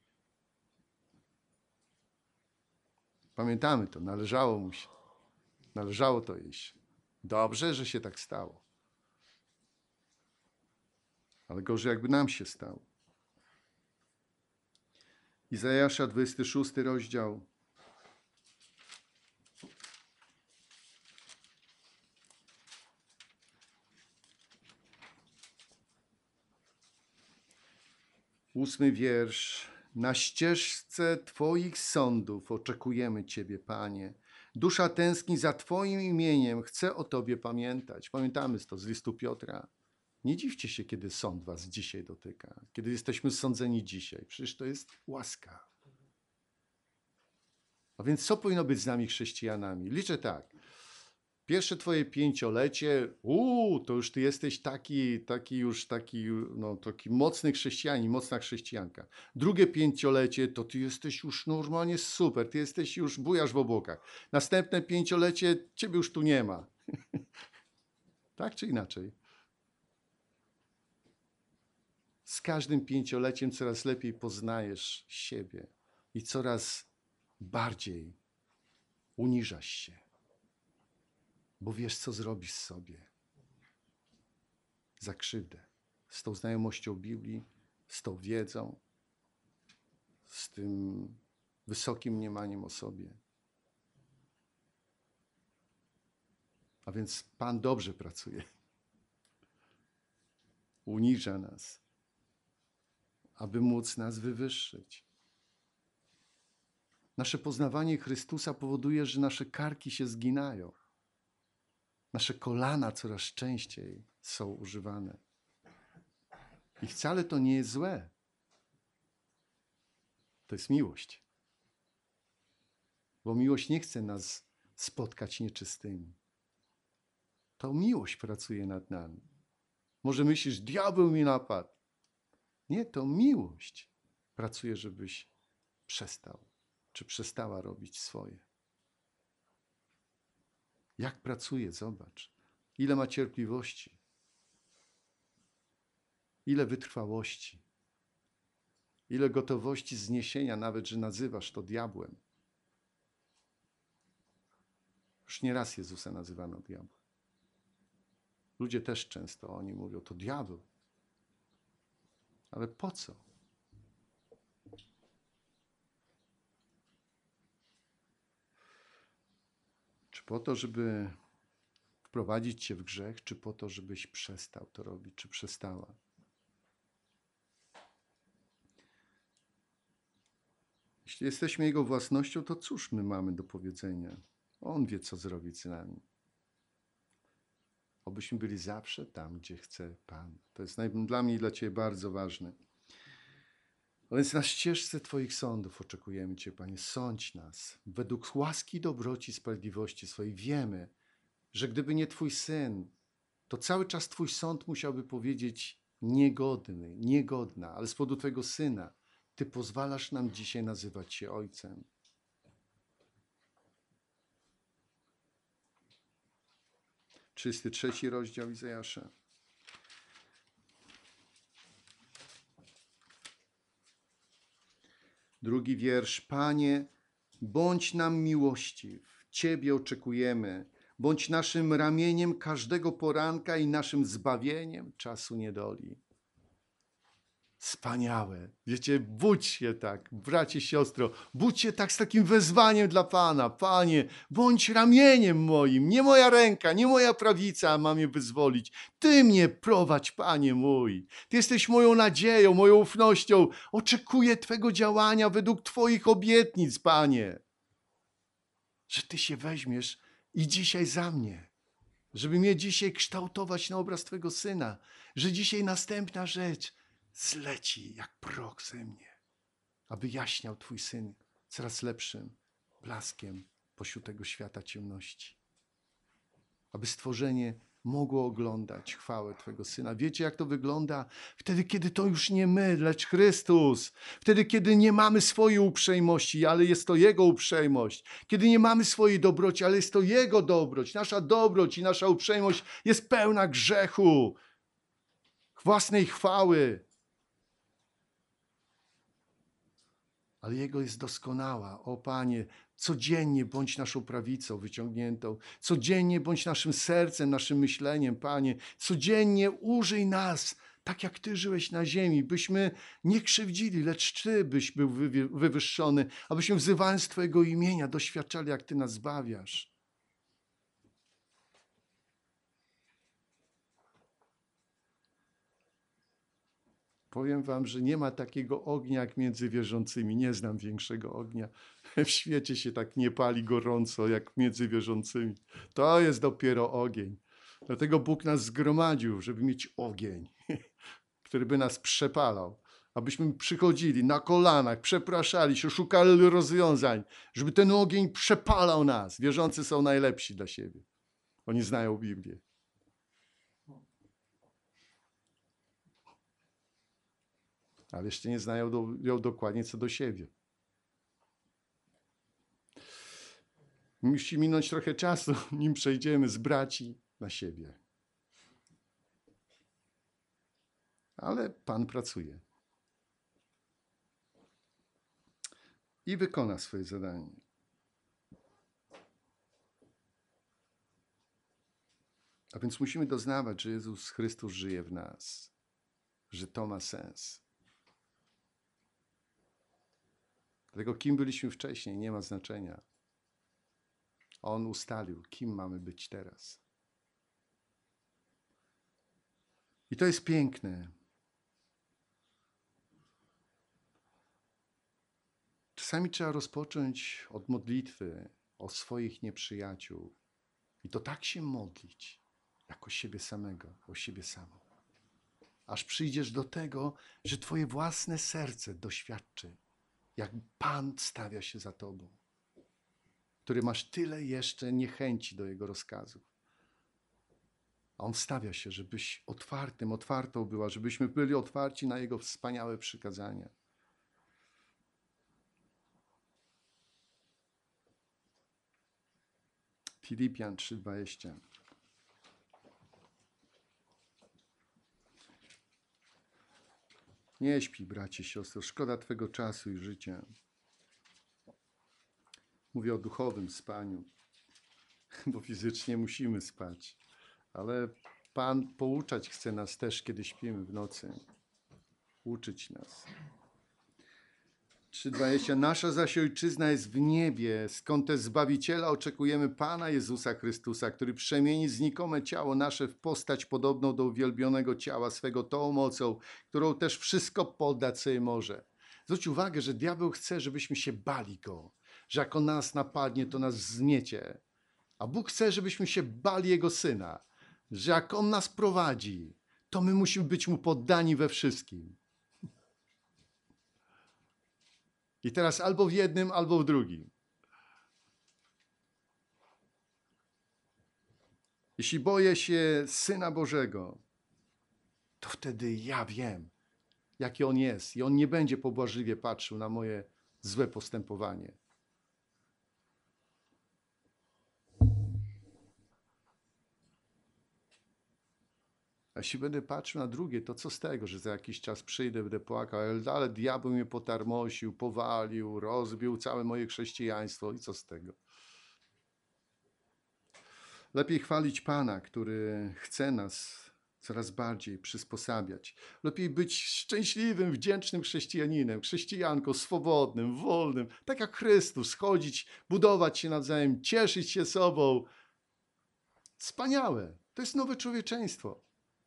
Pamiętamy to, należało mu się. Należało to iść. Dobrze, że się tak stało. Ale gorzej, jakby nam się stało. Izajasza, 26 rozdział. Ósmy wiersz. Na ścieżce Twoich sądów oczekujemy Ciebie, Panie. Dusza tęskni za Twoim imieniem, chce o Tobie pamiętać. Pamiętamy to z listu Piotra. Nie dziwcie się, kiedy sąd was dzisiaj dotyka, kiedy jesteśmy sądzeni dzisiaj. Przecież to jest łaska. A więc co powinno być z nami chrześcijanami? Liczę tak. Pierwsze twoje 5-lecie, to już ty jesteś taki mocny chrześcijanin, mocna chrześcijanka. Drugie 5-lecie, to ty jesteś już normalnie super, ty jesteś już, bujasz w obłokach. Następne 5-lecie, ciebie już tu nie ma. Tak czy inaczej? Z każdym 5-leciem coraz lepiej poznajesz siebie i coraz bardziej uniżasz się, bo wiesz, co zrobisz sobie za krzywdę. Z tą znajomością Biblii, z tą wiedzą, z tym wysokim mniemaniem o sobie. A więc Pan dobrze pracuje. Uniża nas, aby móc nas wywyższyć. Nasze poznawanie Chrystusa powoduje, że nasze karki się zginają. Nasze kolana coraz częściej są używane. I wcale to nie jest złe. To jest miłość. Bo miłość nie chce nas spotkać nieczystymi. To miłość pracuje nad nami. Może myślisz, diabeł mi napadł. Nie, to miłość pracuje, żebyś przestał, czy przestała robić swoje. Jak pracuje, zobacz. Ile ma cierpliwości. Ile wytrwałości. Ile gotowości zniesienia, nawet, że nazywasz to diabłem. Już nieraz Jezusa nazywano diabłem. Ludzie też często o nim mówią, to diabeł. Ale po co? Czy po to, żeby wprowadzić cię w grzech, czy po to, żebyś przestał to robić, czy przestała? Jeśli jesteśmy Jego własnością, to cóż my mamy do powiedzenia? On wie, co zrobić z nami. Obyśmy byli zawsze tam, gdzie chce Pan. To jest dla mnie i dla Ciebie bardzo ważne. A więc na ścieżce Twoich sądów oczekujemy Cię, Panie. Sądź nas według łaski, dobroci, sprawiedliwości swojej. Wiemy, że gdyby nie Twój Syn, to cały czas Twój sąd musiałby powiedzieć niegodny, niegodna, ale z powodu Twojego Syna Ty pozwalasz nam dzisiaj nazywać się Ojcem. 33 rozdział Izajasza. Drugi wiersz. Panie, bądź nam miłościw, Ciebie oczekujemy. Bądź naszym ramieniem każdego poranka i naszym zbawieniem czasu niedoli. Wspaniałe. Wiecie, budź się tak, bracie, siostro, budź się tak z takim wezwaniem dla Pana. Panie, bądź ramieniem moim, nie moja ręka, nie moja prawica ma mnie wyzwolić. Ty mnie prowadź, Panie mój. Ty jesteś moją nadzieją, moją ufnością. Oczekuję Twego działania według Twoich obietnic, Panie. Że Ty się weźmiesz i dzisiaj za mnie, żeby mnie dzisiaj kształtować na obraz Twego Syna, że dzisiaj następna rzecz zleci jak prok ze mnie, aby jaśniał Twój Syn coraz lepszym blaskiem pośród tego świata ciemności. Aby stworzenie mogło oglądać chwałę Twego Syna. Wiecie, jak to wygląda? Wtedy, kiedy to już nie my, lecz Chrystus. Wtedy, kiedy nie mamy swojej uprzejmości, ale jest to Jego uprzejmość. Kiedy nie mamy swojej dobroci, ale jest to Jego dobroć. Nasza dobroć i nasza uprzejmość jest pełna grzechu, własnej chwały. Ale Jego jest doskonała. O Panie, codziennie bądź naszą prawicą wyciągniętą. Codziennie bądź naszym sercem, naszym myśleniem, Panie. Codziennie użyj nas, tak jak Ty żyłeś na ziemi, byśmy nie krzywdzili, lecz Ty byś był wywyższony, abyśmy wzywając Twojego imienia doświadczali, jak Ty nas zbawiasz. Powiem wam, że nie ma takiego ognia jak między wierzącymi. Nie znam większego ognia. W świecie się tak nie pali gorąco jak między wierzącymi. To jest dopiero ogień. Dlatego Bóg nas zgromadził, żeby mieć ogień, który by nas przepalał. Abyśmy przychodzili na kolanach, przepraszali się, szukali rozwiązań, żeby ten ogień przepalał nas. Wierzący są najlepsi dla siebie. Oni znają Biblię. Ale jeszcze nie znają ją dokładnie co do siebie. Musi minąć trochę czasu, nim przejdziemy z braci na siebie. Ale Pan pracuje. I wykona swoje zadanie. A więc musimy doznawać, że Jezus Chrystus żyje w nas. Że to ma sens. Dlatego kim byliśmy wcześniej nie ma znaczenia. On ustalił, kim mamy być teraz. I to jest piękne. Czasami trzeba rozpocząć od modlitwy o swoich nieprzyjaciół. I to tak się modlić, jak o siebie samego, o siebie samą. Aż przyjdziesz do tego, że twoje własne serce doświadczy, jak Pan stawia się za tobą, który masz tyle jeszcze niechęci do Jego rozkazów. A On stawia się, żebyś otwartą była, żebyśmy byli otwarci na Jego wspaniałe przykazania. Filipian 3:20. Nie śpi, bracie, siostro, szkoda twego czasu i życia. Mówię o duchowym spaniu, bo fizycznie musimy spać, ale Pan pouczać chce nas też, kiedy śpimy w nocy. Uczyć nas. 3:20. Nasza zaś ojczyzna jest w niebie, skąd też Zbawiciela oczekujemy Pana Jezusa Chrystusa, który przemieni znikome ciało nasze w postać podobną do uwielbionego ciała swego tą mocą, którą też wszystko poddać sobie może. Zwróć uwagę, że diabeł chce, żebyśmy się bali Go, że jak On nas napadnie, to nas zmiecie. A Bóg chce, żebyśmy się bali Jego Syna, że jak On nas prowadzi, to my musimy być Mu poddani we wszystkim. I teraz albo w jednym, albo w drugim. Jeśli boję się Syna Bożego, to wtedy ja wiem, jaki On jest. I On nie będzie pobłażliwie patrzył na moje złe postępowanie. A jeśli będę patrzył na drugie, to co z tego, że za jakiś czas przyjdę, będę płakał, ale diabeł mnie potarmosił, powalił, rozbił całe moje chrześcijaństwo i co z tego? Lepiej chwalić Pana, który chce nas coraz bardziej przysposabiać. Lepiej być szczęśliwym, wdzięcznym chrześcijaninem, chrześcijanką, swobodnym, wolnym, tak jak Chrystus, chodzić, budować się nawzajem, cieszyć się sobą. Wspaniałe. To jest nowe człowieczeństwo.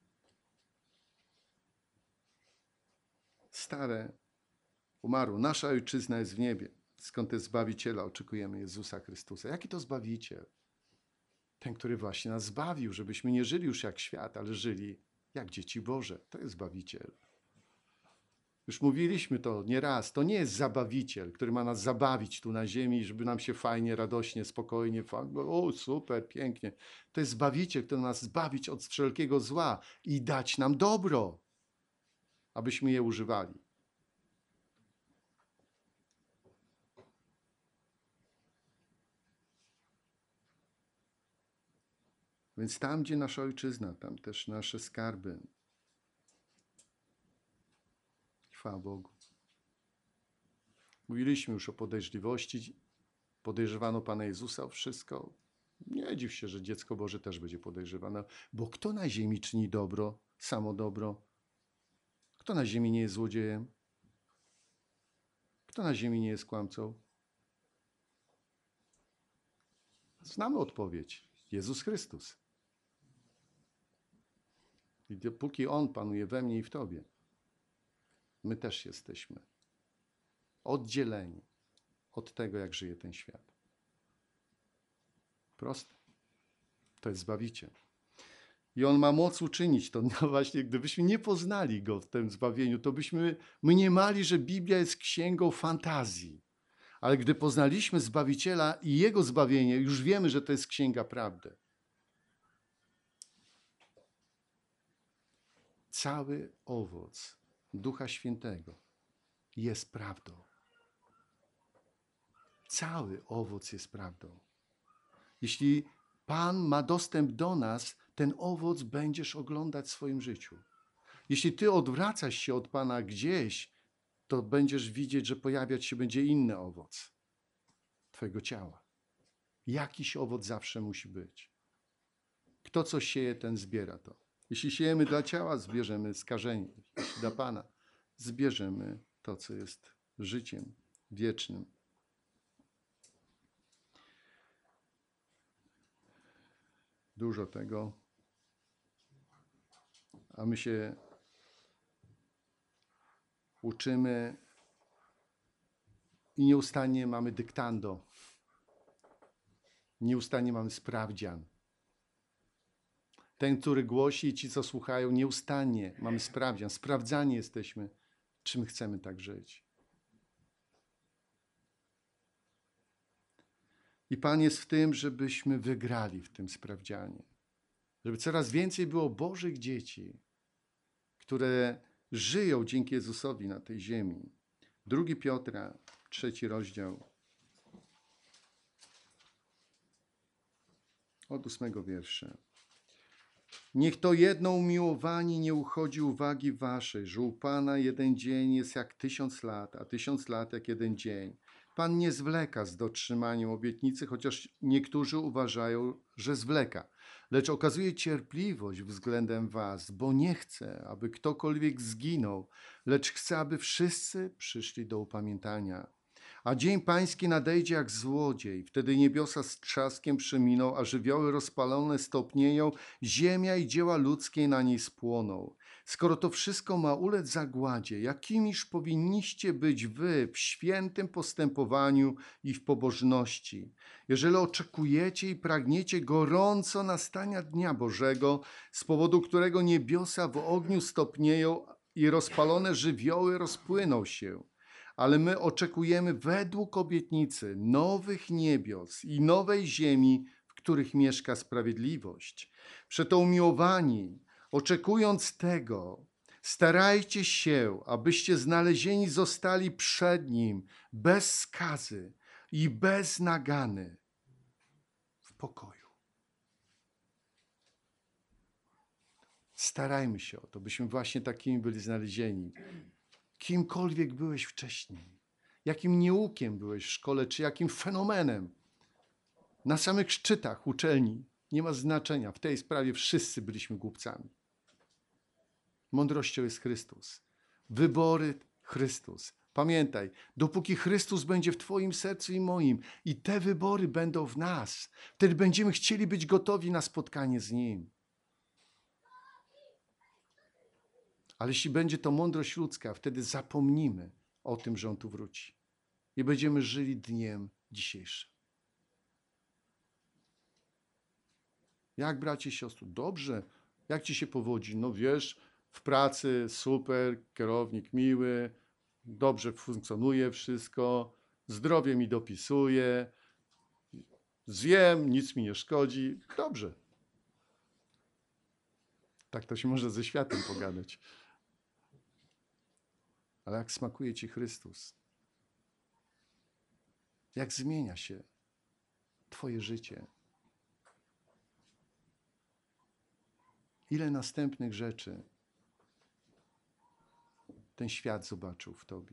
Stare umarło. Nasza ojczyzna jest w niebie. Skąd też Zbawiciela oczekujemy Jezusa Chrystusa. Jaki to Zbawiciel? Ten, który właśnie nas zbawił, żebyśmy nie żyli już jak świat, ale żyli jak dzieci Boże. To jest Zbawiciel. Już mówiliśmy to nieraz. To nie jest Zabawiciel, który ma nas zabawić tu na ziemi, żeby nam się fajnie, radośnie, spokojnie, o super, pięknie. To jest Zbawiciel, który ma nas zbawić od wszelkiego zła i dać nam dobro, abyśmy je używali. Więc tam, gdzie nasza ojczyzna, tam też nasze skarby. Chwała Bogu. Mówiliśmy już o podejrzliwości. Podejrzewano Pana Jezusa o wszystko. Nie dziw się, że dziecko Boże też będzie podejrzewane. Bo kto na ziemi czyni dobro, samo dobro? Kto na ziemi nie jest złodziejem? Kto na ziemi nie jest kłamcą? Znamy odpowiedź. Jezus Chrystus. I dopóki On panuje we mnie i w tobie, my też jesteśmy oddzieleni od tego, jak żyje ten świat. Proste. To jest Zbawiciel. I On ma moc uczynić to. No właśnie, gdybyśmy nie poznali Go w tym zbawieniu, to byśmy mniemali, że Biblia jest księgą fantazji. Ale gdy poznaliśmy Zbawiciela i Jego zbawienie, już wiemy, że to jest księga prawdy. Cały owoc Ducha Świętego jest prawdą. Cały owoc jest prawdą. Jeśli Pan ma dostęp do nas, ten owoc będziesz oglądać w swoim życiu. Jeśli ty odwracasz się od Pana gdzieś, to będziesz widzieć, że pojawiać się będzie inny owoc twojego ciała. Jakiś owoc zawsze musi być. Kto co sieje, ten zbiera to. Jeśli siejemy dla ciała, zbierzemy skażenie. Jeśli dla Pana, zbierzemy to, co jest życiem wiecznym. Dużo tego, a my się uczymy i nieustannie mamy dyktando. Nieustannie mamy sprawdzian. Ten, który głosi i ci, co słuchają, nieustannie mamy sprawdzian. Sprawdzani jesteśmy, czy my chcemy tak żyć. I Pan jest w tym, żebyśmy wygrali w tym sprawdzianie. Żeby coraz więcej było Bożych dzieci, które żyją dzięki Jezusowi na tej ziemi. 2 Piotra, 3 rozdział, od 8 wiersza. Niech to jedno umiłowanie nie uchodzi uwagi waszej, że u Pana jeden dzień jest jak 1000 lat, a 1000 lat jak jeden dzień. Pan nie zwleka z dotrzymaniem obietnicy, chociaż niektórzy uważają, że zwleka, lecz okazuje cierpliwość względem was, bo nie chce, aby ktokolwiek zginął, lecz chce, aby wszyscy przyszli do upamiętania. A dzień pański nadejdzie jak złodziej. Wtedy niebiosa z trzaskiem przeminą, a żywioły rozpalone stopnieją, ziemia i dzieła ludzkie na niej spłoną. Skoro to wszystko ma ulec zagładzie, jakimiż powinniście być wy w świętym postępowaniu i w pobożności? Jeżeli oczekujecie i pragniecie gorąco nastania Dnia Bożego, z powodu którego niebiosa w ogniu stopnieją i rozpalone żywioły rozpłyną się. Ale my oczekujemy według obietnicy nowych niebios i nowej ziemi, w których mieszka sprawiedliwość. Przeto umiłowani, oczekując tego, starajcie się, abyście znalezieni zostali przed Nim bez skazy i bez nagany w pokoju. Starajmy się o to, byśmy właśnie takimi byli znalezieni. Kimkolwiek byłeś wcześniej, jakim nieukiem byłeś w szkole, czy jakim fenomenem na samych szczytach uczelni, nie ma znaczenia. W tej sprawie wszyscy byliśmy głupcami. Mądrością jest Chrystus. Wybory Chrystus. Pamiętaj, dopóki Chrystus będzie w twoim sercu i moim i te wybory będą w nas, wtedy będziemy chcieli być gotowi na spotkanie z Nim. Ale jeśli będzie to mądrość ludzka, wtedy zapomnimy o tym, że On tu wróci. I będziemy żyli dniem dzisiejszym. Jak, bracie i siostry? Dobrze. Jak ci się powodzi? No wiesz, w pracy super, kierownik miły, dobrze funkcjonuje wszystko, zdrowie mi dopisuje, zjem, nic mi nie szkodzi. Dobrze. Tak to się może ze światem pogadać. Ale jak smakuje ci Chrystus? Jak zmienia się twoje życie? Ile następnych rzeczy ten świat zobaczył w tobie?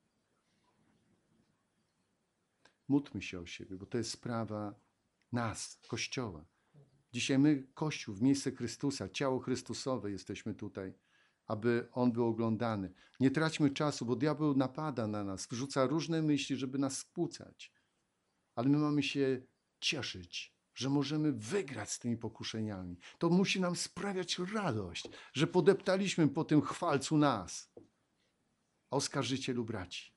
Módlmy się o siebie, bo to jest sprawa nas, Kościoła. Dzisiaj my, Kościół, w miejsce Chrystusa, ciało Chrystusowe jesteśmy tutaj, aby On był oglądany. Nie traćmy czasu, bo diabeł napada na nas, wrzuca różne myśli, żeby nas skłócać. Ale my mamy się cieszyć, że możemy wygrać z tymi pokuszeniami. To musi nam sprawiać radość, że podeptaliśmy po tym chwalcu nas, oskarżycielu braci.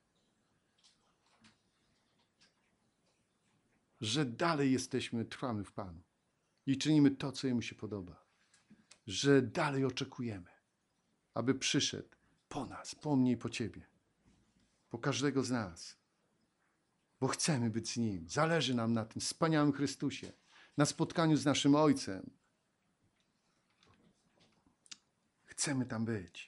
Że dalej jesteśmy, trwamy w Panu i czynimy to, co Jemu się podoba. Że dalej oczekujemy, aby przyszedł po nas, po mnie i po Ciebie. Po każdego z nas. Bo chcemy być z Nim. Zależy nam na tym wspaniałym Chrystusie. Na spotkaniu z naszym Ojcem. Chcemy tam być.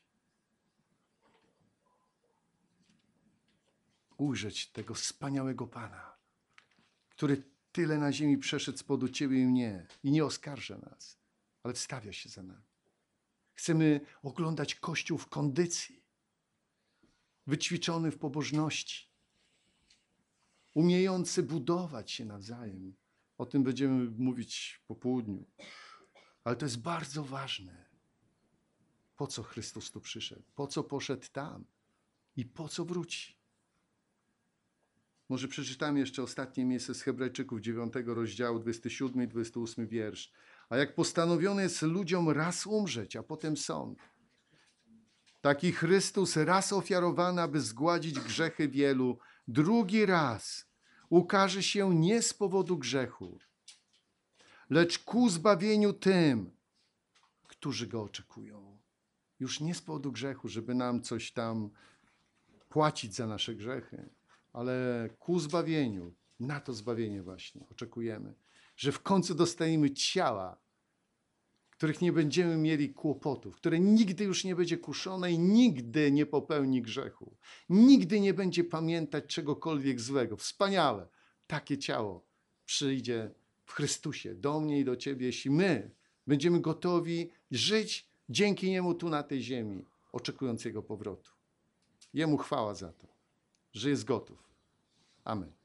Ujrzeć tego wspaniałego Pana, który tyle na ziemi przeszedł z powodu Ciebie i mnie i nie oskarża nas, ale wstawia się za nami. Chcemy oglądać Kościół w kondycji, wyćwiczony w pobożności, umiejący budować się nawzajem. O tym będziemy mówić po południu. Ale to jest bardzo ważne. Po co Chrystus tu przyszedł? Po co poszedł tam? I po co wróci? Może przeczytamy jeszcze ostatnie miejsce z Hebrajczyków 9 rozdziału, 27 i 28 wiersz. A jak postanowione jest ludziom raz umrzeć, a potem sąd. Taki Chrystus raz ofiarowany, aby zgładzić grzechy wielu, drugi raz ukaże się nie z powodu grzechu, lecz ku zbawieniu tym, którzy go oczekują. Już nie z powodu grzechu, żeby nam coś tam płacić za nasze grzechy, ale ku zbawieniu, na to zbawienie właśnie oczekujemy, że w końcu dostaniemy ciała, których nie będziemy mieli kłopotów, które nigdy już nie będzie kuszone i nigdy nie popełni grzechu. Nigdy nie będzie pamiętać czegokolwiek złego. Wspaniale. Takie ciało przyjdzie w Chrystusie do mnie i do ciebie, jeśli my będziemy gotowi żyć dzięki Niemu tu na tej ziemi, oczekując Jego powrotu. Jemu chwała za to, że jest gotów. Amen.